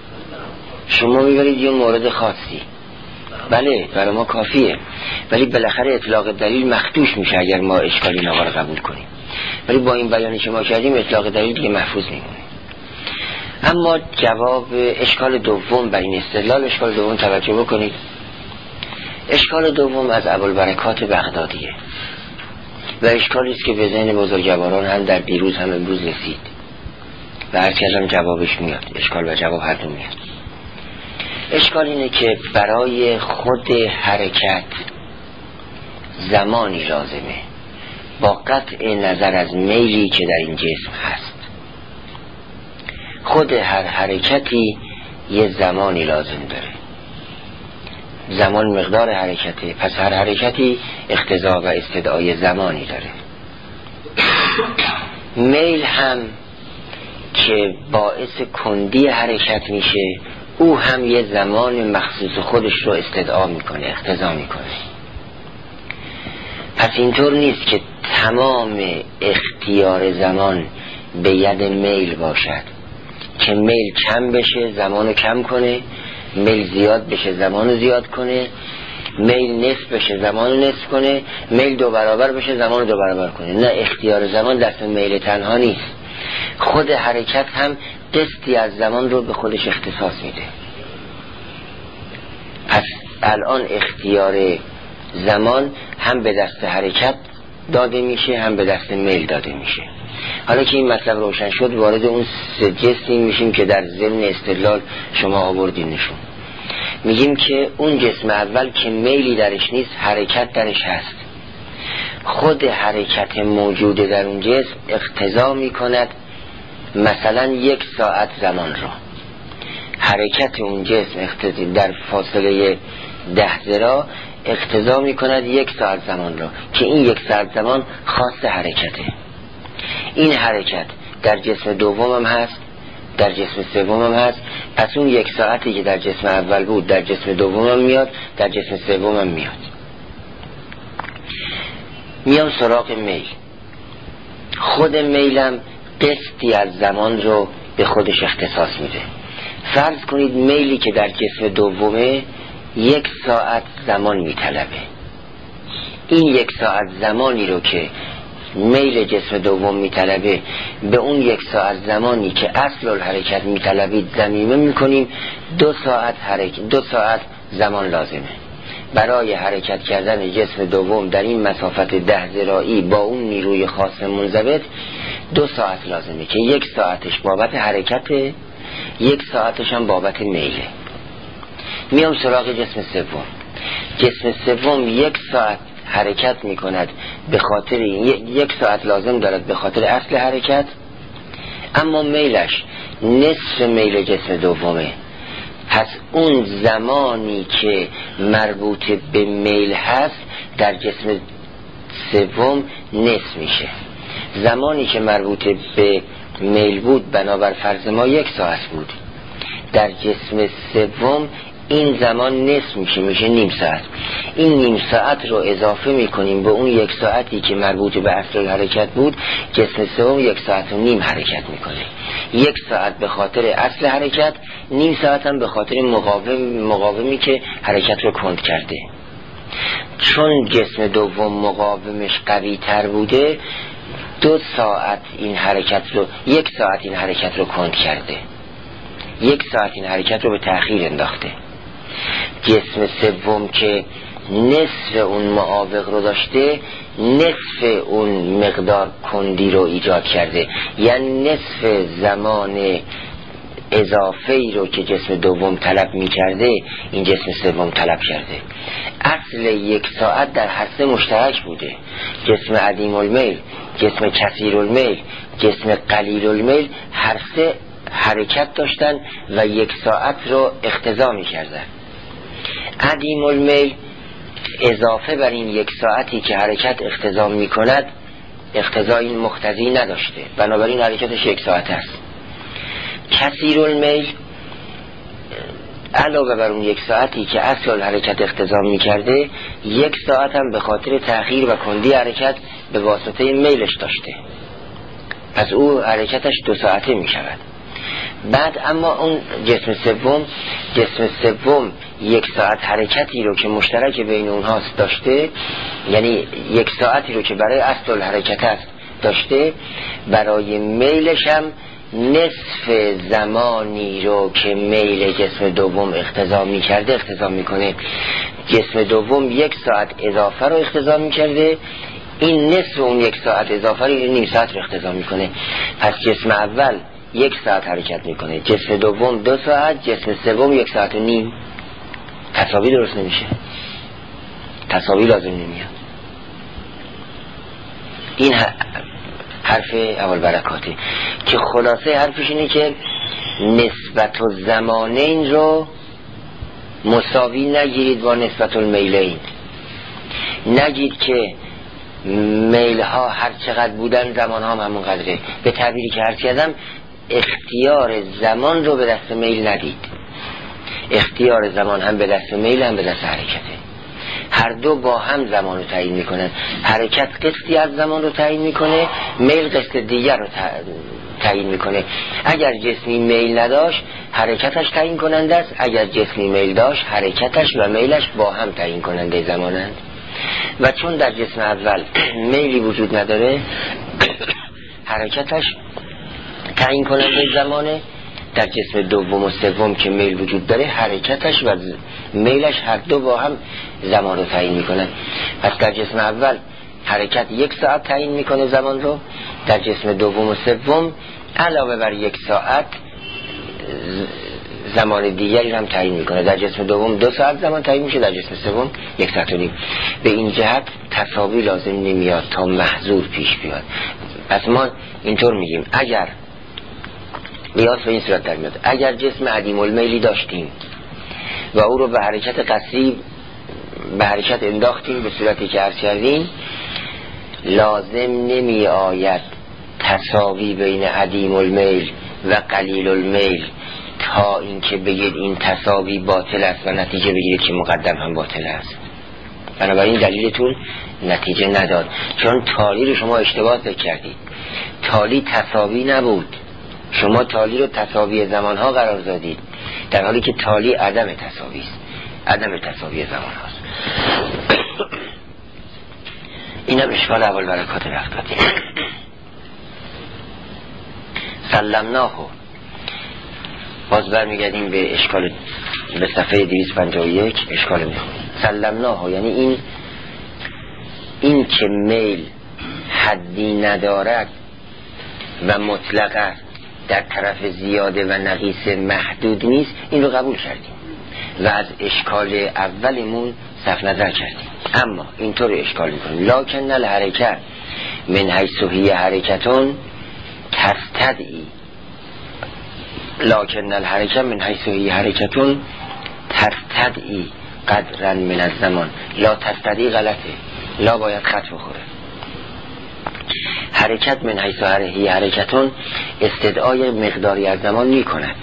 یه مورد خاصی، بله برای ما کافیه، ولی بالاخره اطلاق دلیل مخدوش میشه اگر ما اشکالی نوار قبول کنیم. ولی با این بیانی که ما کردیم اطلاق دلیل دیگه محفوظ میمونه. اما جواب اشکال دوم بر این استدلال، اشکال دوم توجه بکنید. اشکال دوم از ابوالبرکات بغدادیه و اشکالی است که به ذهن بزرگواران هم در دیروز هم امروز رسید و هر کلام جوابش میاد. اشکال و جواب هر دو میاد. اشکال اینه که برای خود حرکت زمانی لازمه، با قطع نظر از میلی که در این جسم هست. خود هر حرکتی یه زمانی لازم داره، زمان مقدار حرکته، پس هر حرکتی اقتضا و استدعای زمانی داره. میل هم که باعث کندی حرکت میشه، او هم یه زمان مخصوص خودش رو استدعا میکنه، اقتضا میکنه. پس اینطور نیست که تمام اختیار زمان به ید میل باشد، که میل کم بشه زمانو کم کنه، میل زیاد بشه زمانو زیاد کنه، میل نصف بشه زمانو نصف کنه، میل 2 برابر بشه زمانو 2 برابر کنه. نه، اختیار زمان دست میل تنها نیست. خود حرکت هم قسطی از زمان رو به خودش اختصاص میده. پس الان اختیار زمان هم به دست حرکت داده میشه، هم به دست میل داده میشه. حالا که این مطلب روشن شد، وارد اون 3 جسمی میشیم که در ضمن استدلال شما آوردین نشون. میگیم که اون جسم اول که میلی درش نیست، حرکت درش هست. خود حرکت موجود در اون جسم اقتضا میکند مثلا 1 ساعت زمان را. حرکت اون جسم در فاصله 10 ذراع اقتضا میکند 1 ساعت زمان را، که این 1 ساعت زمان خاص حرکته. این حرکت در جسم دوم هم هست، در جسم سوم هم هست. پس اون 1 ساعتی که در جسم اول بود در جسم دوم هم میاد، در جسم سوم هم میاد. میام سراغ میل. خود میلم قسطی از زمان رو به خودش اختصاص میده. فرض کنید میلی که در جسم دومه 1 ساعت زمان میطلبه. این 1 ساعت زمانی رو که میل جسم دوم میطلبه، به اون 1 ساعت زمانی که اصل الحرکت میطلبید ضمیمه میکنیم. 2 ساعت زمان لازمه برای حرکت کردن جسم دوم در این مسافت 10 ذراعی با اون نیروی خاص منضبط. 2 ساعت لازمه که 1 ساعتش بابت حرکت، یک ساعتش هم بابت میله. میام سراغ جسم سوم. جسم سوم یک ساعت حرکت میکند به خاطر یک ساعت لازم دارد به خاطر اصل حرکت، اما میلش نصف میل جسم دومه. پس اون زمانی که مربوط به میل هست در جسم سوم نصف میشه. زمانی که مربوط به میل بود بنابر فرض ما یک ساعت بود، در جسم سوم این زمان نصف میشه نیم ساعت. این نیم ساعت رو اضافه میکنیم به اون یک ساعتی که مربوط به اصل حرکت بود، جسم سوم یک ساعت و نیم حرکت میکنه. یک ساعت به خاطر اصل حرکت، نیم ساعت هم به خاطر مقاومی که حرکت رو کند کرده. چون جسم دوم مقاومش قوی تر بوده، 2 ساعت این حرکت رو، 1 ساعت این حرکت رو کند کرده، 1 ساعت این حرکت رو به تأخیر انداخته. جسم سوم که نصف اون معاوق رو داشته، نصف اون مقدار کندی رو ایجاد کرده، یعنی نصف زمان اضافه‌ای رو که جسم دوم طلب می‌کرده این جسم سوم طلب کرده. اصل 1 ساعت در هر سه مشترک بوده. جسم عدیم المیل، جسم کثیر المیل، جسم قلیل المیل هر سه حرکت داشتن و 1 ساعت رو اقتضا می‌کردن. عدیم المیل اضافه بر این 1 ساعتی که حرکت اقتضا می‌کند اقتضا این مقتضی نداشته، بنابراین حرکتش 1 ساعت است. کثیر المیل علاوه بر اون 1 ساعتی که اصل حرکت اقتضا می‌کرده، 1 ساعت هم به خاطر تأخیر و کندی حرکت به واسطه میلش داشته، پس او حرکتش 2 ساعته می‌شود. بعد اما اون جسم سوم 1 ساعت حرکتی رو که مشترک بین اونهاست داشته، یعنی 1 ساعتی رو که برای اصل حرکت است داشته، برای میلش هم نصف زمانی رو که میل جسم دوم اقتضا می‌کرده اقتضا می‌کنه. جسم دوم 1 ساعت اضافه رو اقتضا می‌کرده، این نصف اون 1 ساعت اضافه رو نیم ساعت رو اقتضا می‌کنه. پس جسم اول 1 ساعت حرکت می‌کنه، جسم دوم 2 ساعت، جسم سوم 1 ساعت و نیم. تساوی درست نمیشه، تساوی لازم نمیاد. این حرف اول برکاته که خلاصه حرفش اینه که نسبت الزمانین رو مساوی نگیرید با نسبت المیلین. نگید که میل ها هر چقدر بودن زمان ها هم همون قدره. به تعبیری که هر کردم، اختیار زمان رو به دست میل ندید. اختیار زمان هم به دست میل هم به دست حرکته. هر دو با هم زمان رو تعیین میکنن. حرکت قسطی از زمان رو تعیین میکنه، میل قسط دیگر رو تعیین میکنه. اگر جسمی میل نداشت حرکتش تعیین کننده است، اگر جسمی میل داشت حرکتش و میلش با هم تعیین کننده زمانند. و چون در جسم اول میلی وجود نداره، حرکتش تعیین کننده زمانه. در جسم دوم و سوم که میل وجود داره، حرکتش و میلش هر دو با هم زمان رو تعیین میکنن. پس در جسم اول حرکت 1 ساعت تعیین میکنه زمان رو، در جسم دوم و سوم علاوه بر 1 ساعت زمان دیگری هم تعیین میکنه. در جسم دوم 2 ساعت زمان تعیین میشه، در جسم سوم 1 ساعت و نیم. به این جهت تساوی لازم نمیاد تا محظور پیش بیاد. پس ما اینطور میگیم اگر قیاس به این صورت در میاد، اگر جسم عدیم المیلی داشتیم و او رو به حرکت قصری به حرکت انداختیم به صورتی که عرض کردیم، لازم نمی آید تساوی بین عدیم المیل و قلیل المیل تا اینکه بگید این تساوی باطل است و نتیجه بگیرید که مقدم هم باطل است. بنابراین دلیلتون نتیجه نداد، چون تالی رو شما اشتباه کردید. تالی تساوی نبود، شما تالی رو تساوی زمانها قرار دادید، در حالی که تالی عدم تساوی است، عدم تساوی زمان هاست. اینم اشکال اول برکات رفتاتی. سلمناهو، باز برمیگردیم به اشکال، به صفحه 251 اشکال میخونیم. سلمناهو یعنی این که میل حدی ندارد و مطلق است در طرف زیاده و نقیص محدود نیست، این رو قبول کردیم و از اشکال اولمون صرف نظر کردیم. اما اینطور اشکال میکنیم لکن الحرکت من حیث هی حرکتون تستدعی، لکن الحرکت من حیث هی حرکتون تستدعی قدرا من الزمان. لا تستدعی غلطه، لا باید خط بخوره. حرکت من حیث هی حرکتون استدعای مقداری از زمان می کند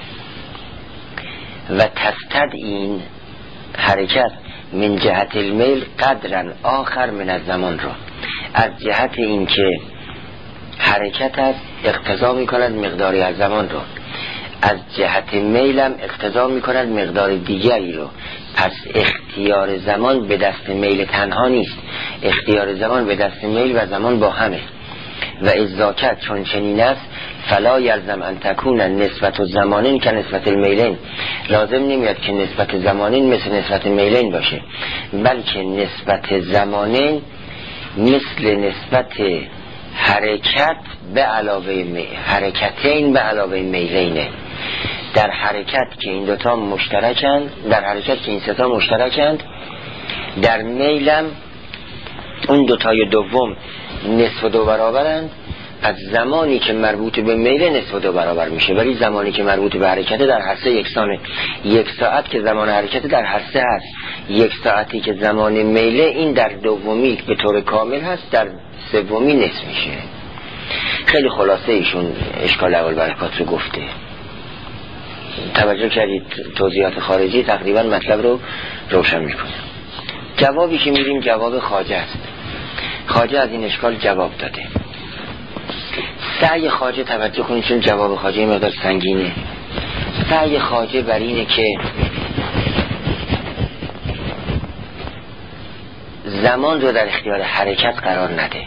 و تستدعین حرکت من جهت المیل قدرا آخر من الزمان را، از جهت این که حرکت است اقتضا می کند مقداری از زمان را، از جهت میلم اقتضا می کند مقدار دیگری رو. پس اختیار زمان به دست میل تنها نیست، اختیار زمان به دست میل و زمان با همه. و ازاکت چون چنین است فلا یلزم ان تکون نسبت زمانین که نسبت المیلین، لازم نمیاد که نسبت زمانین مثل نسبت میلین باشه، بلکه نسبت زمانین مثل نسبت حرکت به علاوه حرکتین به علاوه میلینه. در حرکت که این دوتا مشترکند، در حرکت که این ستا مشترکند، در میلم اون دوتای دوم نصف و دو برابرند. از زمانی که مربوط به میله نصف و دو برابر میشه، ولی زمانی که مربوط به حرکت در هر سه یکسانه. یک ساعت که زمان حرکت در هر سه هست، یک ساعتی که زمان میله این در دومی به طور کامل هست، در سومی نصف میشه. خیلی خلاصه ایشون اشکال اول برکات رو گفته. توجه کردید توضیحات خارجی تقریبا مطلب رو روشن میکنه. جوابی که میدیم جواب خواجه است. خواجه از این اشکال جواب داده. سعی خواجه، توجه کنید چون جواب خواجه مقدار سنگینه، سعی خواجه بر اینه که زمان رو در اختیار حرکت قرار نده،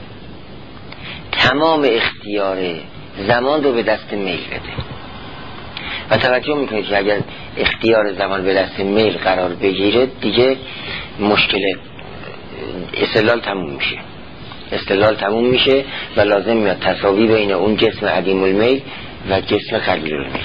تمام اختیار زمان رو به دست میل بده. و توجه میکنید که اگر اختیار زمان به دست میل قرار بگیره دیگه مشکل استدلال تموم میشه و لازم میاد تساوی بین اون جسم عدیم المیل و جسم قلیل المیل.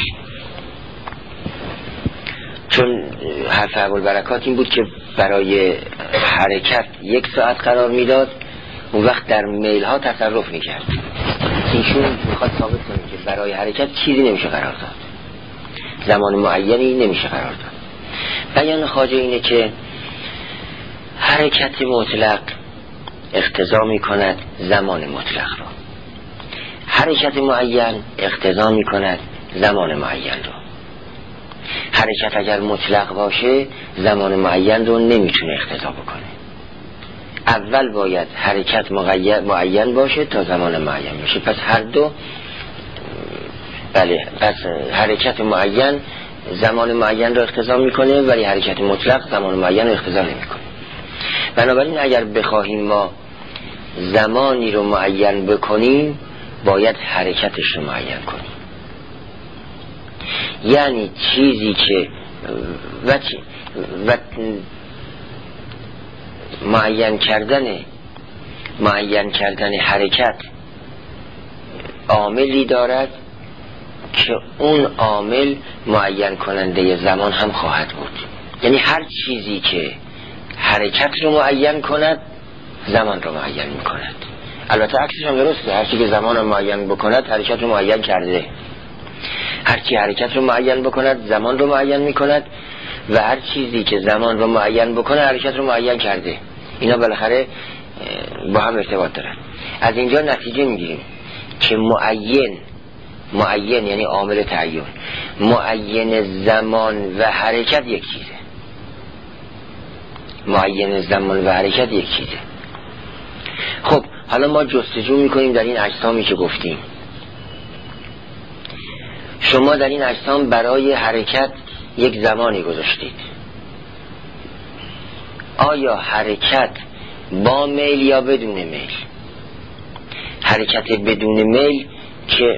چون حرف ابوالبرکات این بود که برای حرکت یک ساعت قرار میداد، اون وقت در میل ها تصرف میکرد. ایشون میخواد ثابت کنه که برای حرکت چیزی نمیشه قرار داد، زمان معینی نمیشه قرار داد. بیان خواجه اینه که حرکت مطلق اقتضا می کند زمان مطلق را، حرکت معین اقتضا می کند زمان معین را. حرکت اگر مطلق باشه زمان معین رو نمیتونه اقتضا بکنه. اول باید حرکت معین باشه تا زمان معین باشه. پس هر دو، بله، پس حرکت معین زمان معین رو اقتضا میکنه ولی حرکت مطلق زمان معین رو اقتضا نمیکنه. بنابراین اگر بخواهیم ما زمانی رو معین بکنیم باید حرکتش رو معین کنیم. یعنی چیزی که معین کردن حرکت عاملی دارد که اون عامل معین کننده زمان هم خواهد بود. یعنی هر چیزی که حرکت رو معین کند زمان رو معین میکند. البته عکسش هم درسته، هر چی که زمان رو معین بکند حرکت رو معین کرده. هر چی حرکت رو معین بکند زمان رو معین میکند و هر چیزی که زمان رو معین بکنه حرکت رو معین کرده. اینا بالاخره با هم ارتباط دارن. از اینجا نتیجه میگیریم که معین یعنی عامل تعین، معین زمان و حرکت یک چیزه. معین زمان و حرکت یک چیزه. خب حالا ما جستجو میکنیم در این اجسامی که گفتیم. شما در این اجسام برای حرکت یک زمانی گذاشتید. آیا حرکت با میل یا بدون میل؟ حرکت بدون میل که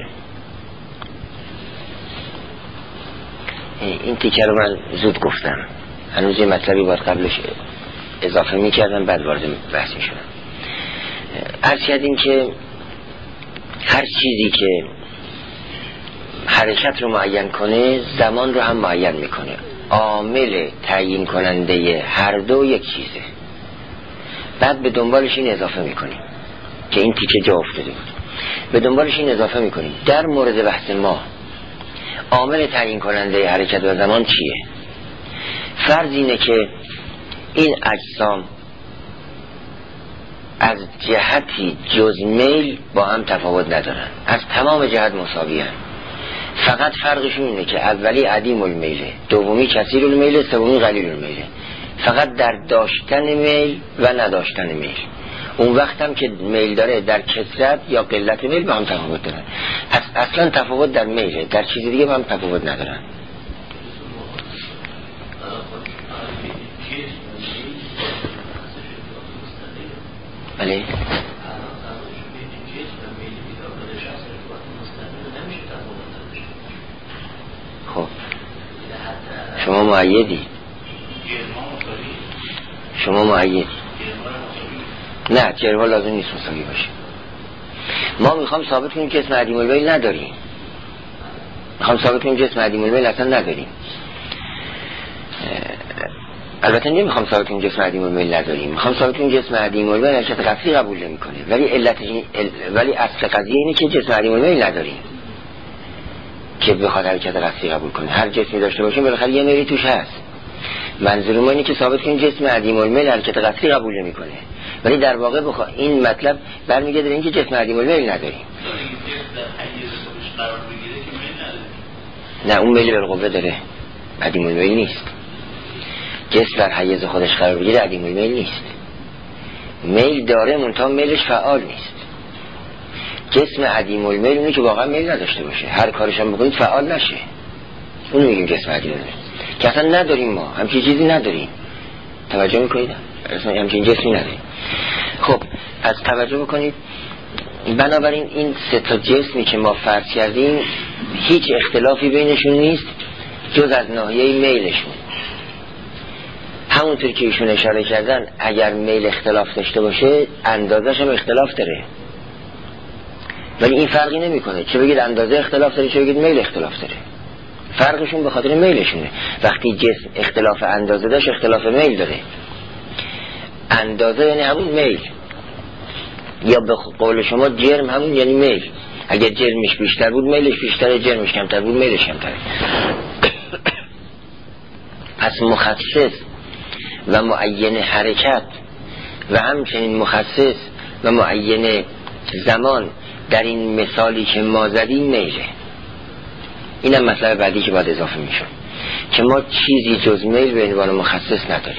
این تیکه رو من زود گفتم، هنوز یه مطلبی باید قبلش اضافه میکردم بعد وارد بحث میشدم. عرض کردیم که هر چیزی که حرکت رو معین کنه، زمان رو هم معین میکنه. عامل تعیین کننده هر دو یک چیزه. بعد به دنبالش این اضافه میکنیم که این تیکه جا افتاده بود، به دنبالش این اضافه میکنیم در مورد بحث ما عامل تعیین کننده حرکت و زمان چیه. فرض اینه که این اجسام از جهتی جز میل با هم تفاوت ندارن، از تمام جهت مساویان. فقط فرقشون اینه که اولی عدیم المیله، دومی کثیر المیله، سومی قلیل المیله. فقط در داشتن میل و نداشتن میل. اون وقت هم که میل داره در کثرت یا قلت میل با هم تفاوت دارن. اصلا تفاوت در میله، در چیز دیگه با هم تفاوت ندارن. بله خب شما مؤیدی، شما مؤیدی. نه جرما لازم نیست مساوی باشه. ما میخوام ثابت کنیم که اسم عدیم المیل نداریم، میخوام ثابت کنیم که اسم عدیم المیل اصلا نداریم. البته نمیخوام ثابت کنیم جسم عدیم المیل نداریم، میخوام ثابت کنیم جسم عدیم المیل حرکت قطعی قبول نمیکنه، ولی اصل قضیه اینه که جسم عدیم المیل نداریم که بخواد حرکت قطعی قبول کنه. هر جسمی داشته باشیم بالاخره یه میلی توش هست. منظور ما اینه که ثابت کنیم جسم عدیم المیل حرکت قطعی قبول نمیکنه، ولی در واقع این مطلب برمیگرده به اینکه جسم عدیم المیل نداریم. نه اون میل بالقوه داره، عدیم المیل نیست. جسم در حیز خودش قرار بگیره عدیم المیل نیست. میل داره منتها میلش فعال نیست. جسم عدیم المیل اونه که واقعا میل نداشته باشه، هر کارش هم بکنید فعال نشه، اونو میگیم جسم عدیم المیل که اصلا نداریم. ما همچین چیزی نداریم. توجه میکنید؟ اصلا همچین جسمی نداریم. خب از توجه بکنید، بنابراین این سه تا جسمی که ما فرض کردیم هیچ اختلافی بینشون نیست جز از ناحیه میلشون. همونطور که ایشون اشاره کردن اگر میل اختلاف داشته باشه اندازش هم اختلاف داره، ولی این فرقی نمیکنه چه بگید اندازه اختلاف داره چه بگید میل اختلاف داره. فرقشون به خاطر میلشونه. وقتی جسم اختلاف اندازه داشت اختلاف میل داره. اندازه یعنی همون میل، یا به قول شما جرم همون یعنی میل. اگر جرمش بیشتر بود میلش بیشتره، جرمش کمتر بود میلش کمتره. پس مخصص و معین حرکت و همچنین مخصص و معین زمان در این مثالی که ما زدیم میله. اینم مطلب بعدی که باید اضافه میشه که ما چیزی جز میل به عنوان مخصص نداریم.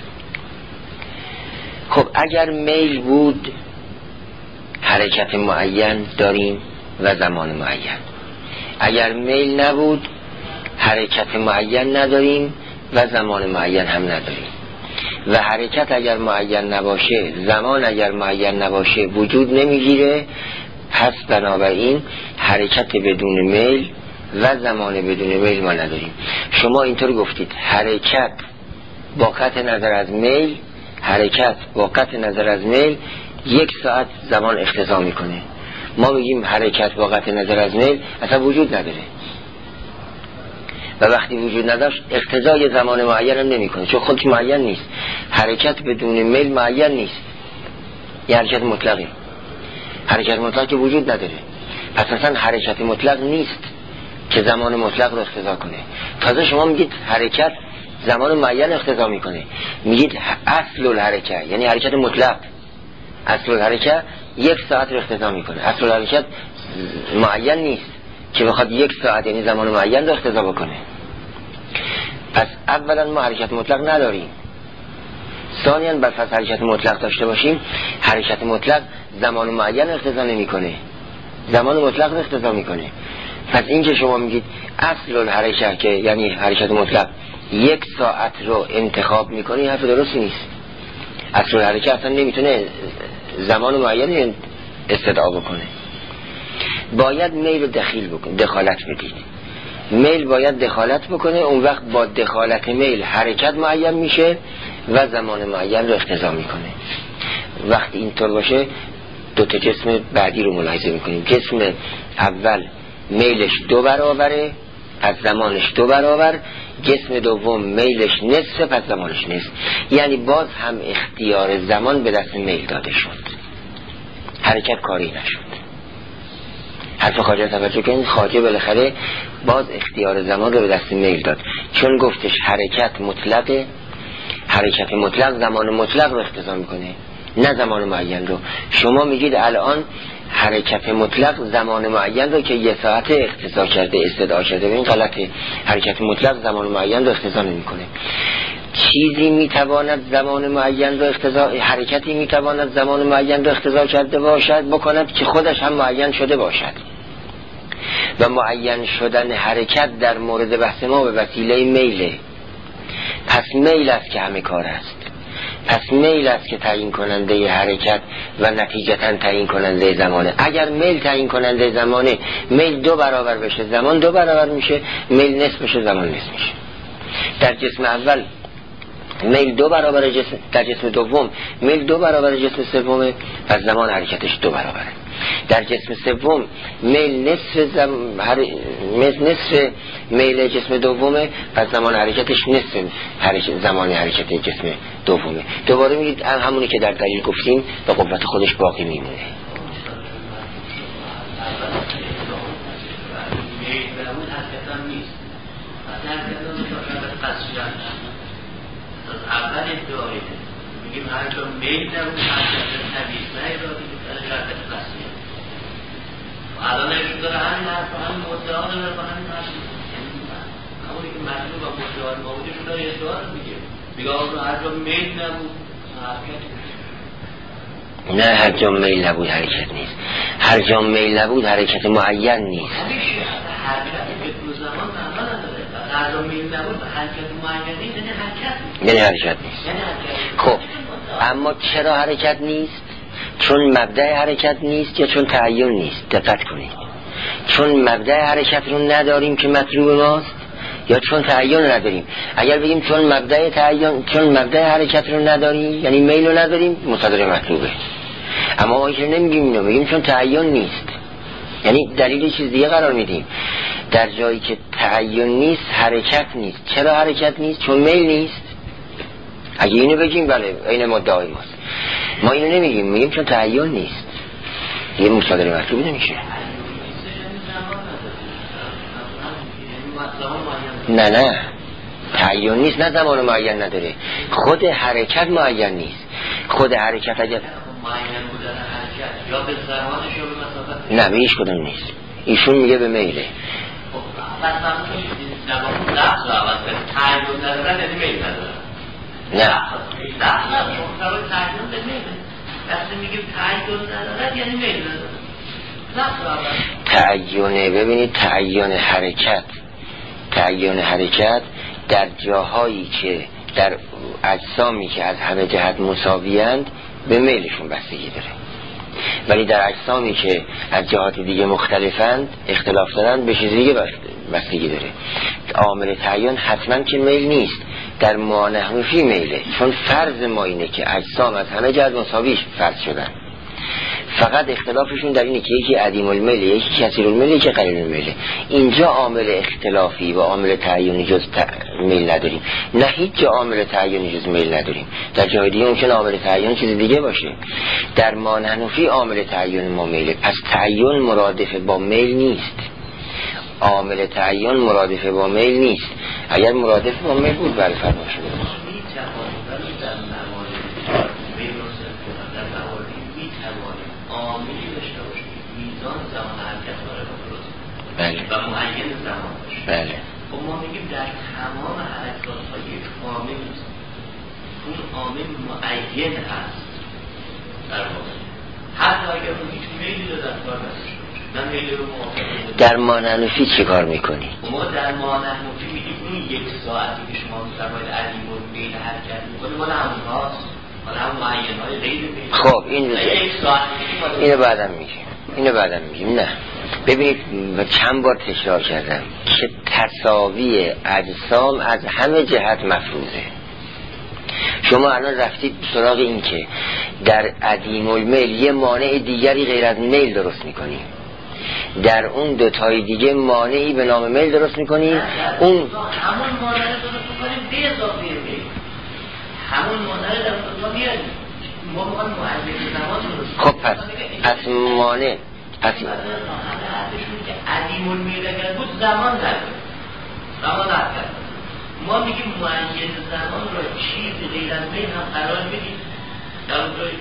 خب اگر میل بود حرکت معین داریم و زمان معین. اگر میل نبود حرکت معین نداریم و زمان معین هم نداریم. و حرکت اگر معین نباشه، زمان اگر معین نباشه وجود نمیگیره. پس بنابراین حرکت بدون میل و زمان بدون میل ما نداریم. شما اینطور گفتید حرکت با قطع نظر از میل، حرکت با قطع نظر از میل 1 ساعت زمان اقتضا میکنه. ما میگیم حرکت با قطع نظر از میل اصلا وجود نداره و وقتی وجود نداشت اقتضای زمان معین هم نمی کنه، چون خودش معین نیست. حرکت بدون میل معین نیست، یه حرکت مطلقی. حرکت مطلق که وجود نداره، پس اصلا حرکت مطلق نیست که زمان مطلق رو اقتضا کنه. تازه شما میگید حرکت زمان معین اقتضا میکنه، میگید اصل الحرکت یعنی حرکت مطلق، اصل الحرکت 1 ساعت رو اقتضا میکنه. اصل الحرکت معین نیست که بخواد 1 ساعت یعنی زمان معین رو اقتضا بکنه. پس اولا ما حرکت مطلق نداریم. ثانیاً بر فرض حرکت مطلق داشته باشیم، حرکت مطلق زمان معین اقتضا نمیکنه، زمان مطلق رو اقتضا میکنه. پس این که شما میگید اصل الحرکت که یعنی حرکت مطلق 1 ساعت رو انتخاب میکنه، این حرف درستی نیست. اصل الحرکت اصلا نمیتونه زمان معین استدعا بکنه. باید میل دخالت بدید. میل باید دخالت بکنه، اون وقت با دخالت میل حرکت معین میشه و زمان معین رو اقتضا میکنه. وقتی اینطور باشه 2 تا جسم بعدی رو ملاحظه میکنیم. جسم اول میلش 2 برابره، پس زمانش 2 برابر. جسم دوم میلش نصف، پس زمانش نصف. یعنی باز هم اختیار زمان به دست میل داده شد، حرکت کاری نشد. حرف خواجه توجه کنید، خواجه بالاخره باز اختیار زمان رو به دست میل داد، چون گفتش حرکت مطلقه، حرکت مطلق زمان مطلق رو اقتضا میکنه نه زمان معین رو. شما میگید الان حرکت مطلق زمان معین رو که 1 ساعت اقتضا کرده، استدعا کرده. این غلطه. حرکت مطلق زمان معین رو اقتضا نمیکنه. چیزی میتواند زمان معین رو اقتضا، حرکتی میتواند زمان معین رو اقتضا کرده باشد بکند که خودش هم معین شده باشد. و معین شدن حرکت در مورد بحث ما به وسیله میله. پس میل است که همه کار است. پس میل است که تعیین کننده حرکت و نتیجتا تعیین کننده زمانه. اگر میل تعیین کننده زمانه، میل 2 برابر بشه، زمان 2 برابر میشه، میل نصف بشه، زمان نصف میشه. در جسم اول میل 2 برابر جسم، در جسم دوم میل 2 برابر جسم سومه، پس زمان حرکتش 2 برابره. در جسم سوم میل نصف میل جسم دومه، پس زمان حرکتش نصف زمان حرکت جسم دومه. دوباره میگید همونی که در دلیل گفتیم به قوت خودش باقی میمونه.
اول ادعایه میگیم هر جا میل نبود حرکت نبید نه ارادی بود حرکت قصدیه. الان ایشون داره همین حرف و همین مدعا داره و همین حرف همونی که مجموع و مدعا موجودشون داره ادعا رو میگه آقا هر جا میل نبود حرکت
نه، هر جا میل نبود حرکت نیست. هر جا میل نبود حرکت معین نیست.
حرکت بدون زمان معنا نداره. هر جا میل نبود حرکت معین نیست،
یعنی حرکت نیست. خب اما چرا حرکت نیست؟ چون مبدأ حرکت نیست یا چون تعین نیست؟ دقت کنید. چون مبدأ حرکت رو نداریم که مطلوب ماست، یا چون تعین نداریم. اگر بگیم چون مبدأ حرکت رو نداریم یعنی میل رو نداریم، مصادره مطلوبه. اما ما اینجا نمیگیم اینو، میگیم چون تعین نیست، یعنی دلیل چیز دیگه قرار میدیم. در جایی که تعین نیست حرکت نیست. چرا حرکت نیست؟ چون میل نیست. اگه اینو بگیم بله این مدعای ماست. ما اینو نمیگیم، میگیم چون تعین نیست. یه مصادره مطلوب نمیشه. نه تعین نیست، نه زمان معین نداره. خود حرکت معین نیست. خود حرکت اگر
معین بودن حرکت یا به زمانش یا به مسافت،
نه به هیچ کدوم نیست. ایشون میگه به میله.
پس همون که زمان لفظ رو عوض کنه تعین ندارن یعنی میل ندارن.
نه
لفظ رو تعین به میله. وقتی میگیم تعین ندارن یعنی میل ندارن. لفظ رو عوض
تعینه. ببینید تعین حرکت در جاهایی که در اجسامی که از همه جهت مساویند به میلشون بستگی داره، ولی در اجسامی که از جهات دیگه مختلفند اختلاف دارند به چیز دیگه بستگی داره. عامل تعین حتما که میل نیست، در مانحنفی میله، چون فرض ما اینه که اجسام از همه جهت مساوی فرض شدن. فقط اختلافشون در اینه که یکی عدیم المیل، یکی کثیر المیل، یکی قلیل المیل. اینجا عامل اختلافی و عامل تعیینی جز میل نداریم. نه هیچ جا عامل تعیینی جز میل نداریم. در جای دیگه ممکن عامل تعیین چیز دیگه باشه. در مانحنفی عامل تعیین ما میله. پس تعیین مرادف با میل نیست. عامل تعیین مرادف با میل نیست. اگر مرادف با میل بود بله فرما شده. بله.
و معین زمان باشه.
بله.
خب ما میگیم در تمام حرکات های یک عامل نیست. اون عامل معین هست. در واقع حتی اگر اون هیچ میلی رو در کار نشده باشه، نه میلی رو موافقه.
در مانحنفی چی کار میکنی؟
ما در مانحنفی میگیم اون 1 ساعتی که شما میفرمایید عدیم المیل حرکت میکنه مال همون هاست، مال هم معین های غیر میل.
خب این
1 ساعت
اینو بعدم میگیم. نه ببینید چند بار تکرار کردم که تساوی اجسام از همه جهت مفروضه. شما الان رفتید سراغ این که در عدیم المیل یه مانع دیگری غیر از میل درست میکنیم. در اون دوتای دیگه مانعی به نام میل درست میکنیم. اون
همون مانع درست میکنیم به اضافه میل، همون مانع در اون میاریم. ما میخوام معین زمان درست.
خب پس مانع
حرفشون که عدیم المیل اگر بود زمان نداره، زمان نداره. ما میگیم معین زمان را چیز غیر از میل هم قرار بدیم در اونجایی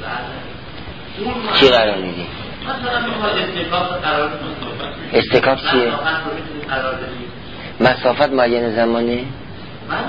که
چی قرار میدیم؟
مثلا میخواد استکاف قرار بدیم.
استکاف چیه؟ مسافت معین زمانه؟
من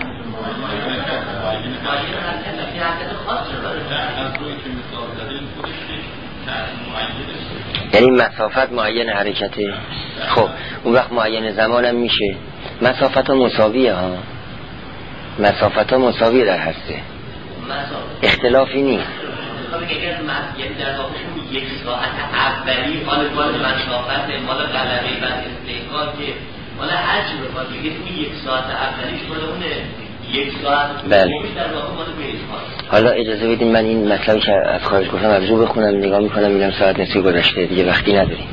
یعنی مسافت معین حرکته. خب اون وقت معین زمانم میشه. مسافت ها مساویه ها، مسافت ها مساویه در هسته، اختلافی نیست.
اگر در واقعشون یک ساعت اولی مال مسافت مال غلبه و استحقاق که مال حج بخواد بگید اون یک ساعت اولیش مال اون یک ساعت دومیش در واقع مال بیزماست.
حالا اجازه بدین من این مطلبی که از خارج گفتم ارجو بخونم، نگاه میکنم میگم ساعت نصفی گذشته دیگه وقتی نداریم.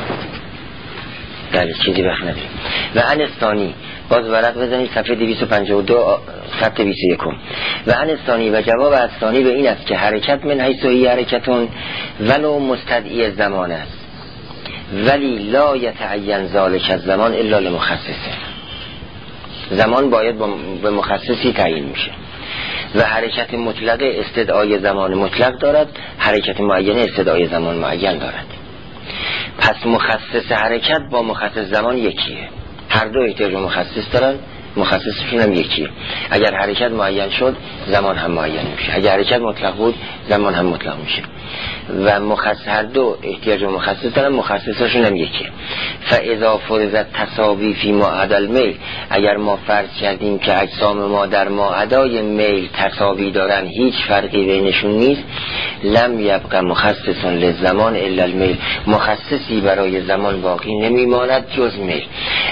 بله چیزی وقت نداریم. و انستانی باز ورق بزنید صفحه 252 خط 21. و انستانی و جواب استانی به این است که حرکت من حیث هی حرکتون ولو مستدعی زمان است ولی لا یتعین ذالک الزمان الا لمخصصه. زمان باید به مخصصی تعیین میشه و حرکت مطلق استدعای زمان مطلق دارد، حرکت معین استدعای زمان معین دارد. پس مخصص حرکت با مخصص زمان یکیه، هر دو احتیاج مخصص دارن، مخصصشون هم یکیه. اگر حرکت معین شد زمان هم معین میشه، اگر حرکت مطلق بود زمان هم مطلق میشه و مخصص هر دو احتیاج مخصص دارن، مخصصشون هم یکیه. فاذا فرضت تساوی فی معاد المیل، اگر ما فرض کردیم که اجسام ما در معادای میل تساوی دارن، هیچ فرقی بینشون نیست، لم یبقى مخصص للزمان الا المیل، مخصصی برای زمان باقی نمیماند جز میل.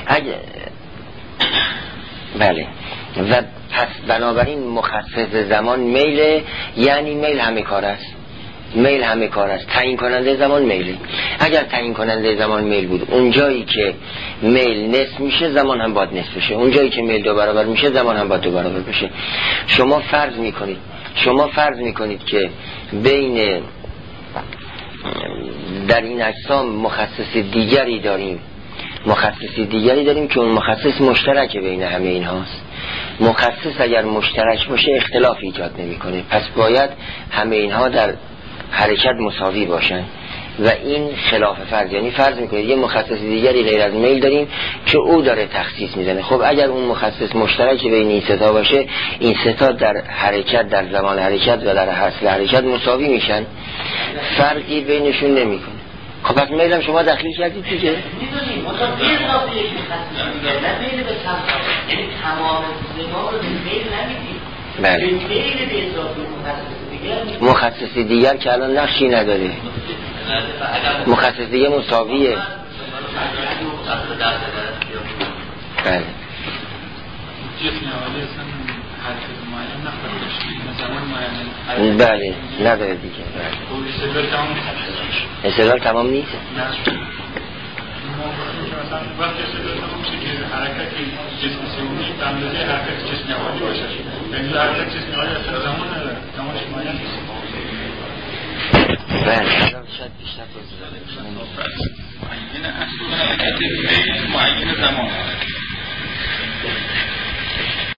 بله و پس بنابراین مخصص زمان میله، یعنی میل همه کار است، میل همه کار است. تعیین کننده زمان میله. اگر تعیین کننده زمان میل بود، اونجایی که میل نصف میشه زمان هم باید نصف بشه، اونجایی که میل 2 برابر میشه زمان هم باید 2 برابر بشه. شما فرض میکنید که بین در این اجسام مخصص دیگری داریم که اون مخصص مشترک بین همه این هاست. مخصص اگر مشترک باشه اختلاف ایجاد نمیکنه، پس باید همه اینها در حرکت مساوی باشن و این خلاف فرض. یعنی فرض میکنید یه مخصص دیگری غیر از میل داریم که او داره تخصیص میزنه. خب اگر اون مخصص مشترک بین این سه تا باشه، این سه تا در حرکت، در زمان حرکت و در اصل حرکت مساوی میشن، فرقی بینشون نمیکنه. خب پس میل هم شما دخیل کردید دیگه.
میدونیم مثلا به اضافه یک مخصص دیگر نه میل به چند، یعنی تمام زمان رو به میل نمیدیم.
بله.
به میل به اضافه مخصص دیگر،
مخصص دیگر که الان نقشی نداره، مخصص دیگه مساویه. بله. بله نداره دیگه. استدلال تمام نیست.
وقتی استدلال تمام میشه که حرکت جسم سیمونی اندازه حرکت جسم نهایی باشه، یعنی حرکت جسم نهایی اصلا زمان نداره، زمانش معین نیست.
بله شاید بیشتر توضیح
معین اصل حرکت معین زمان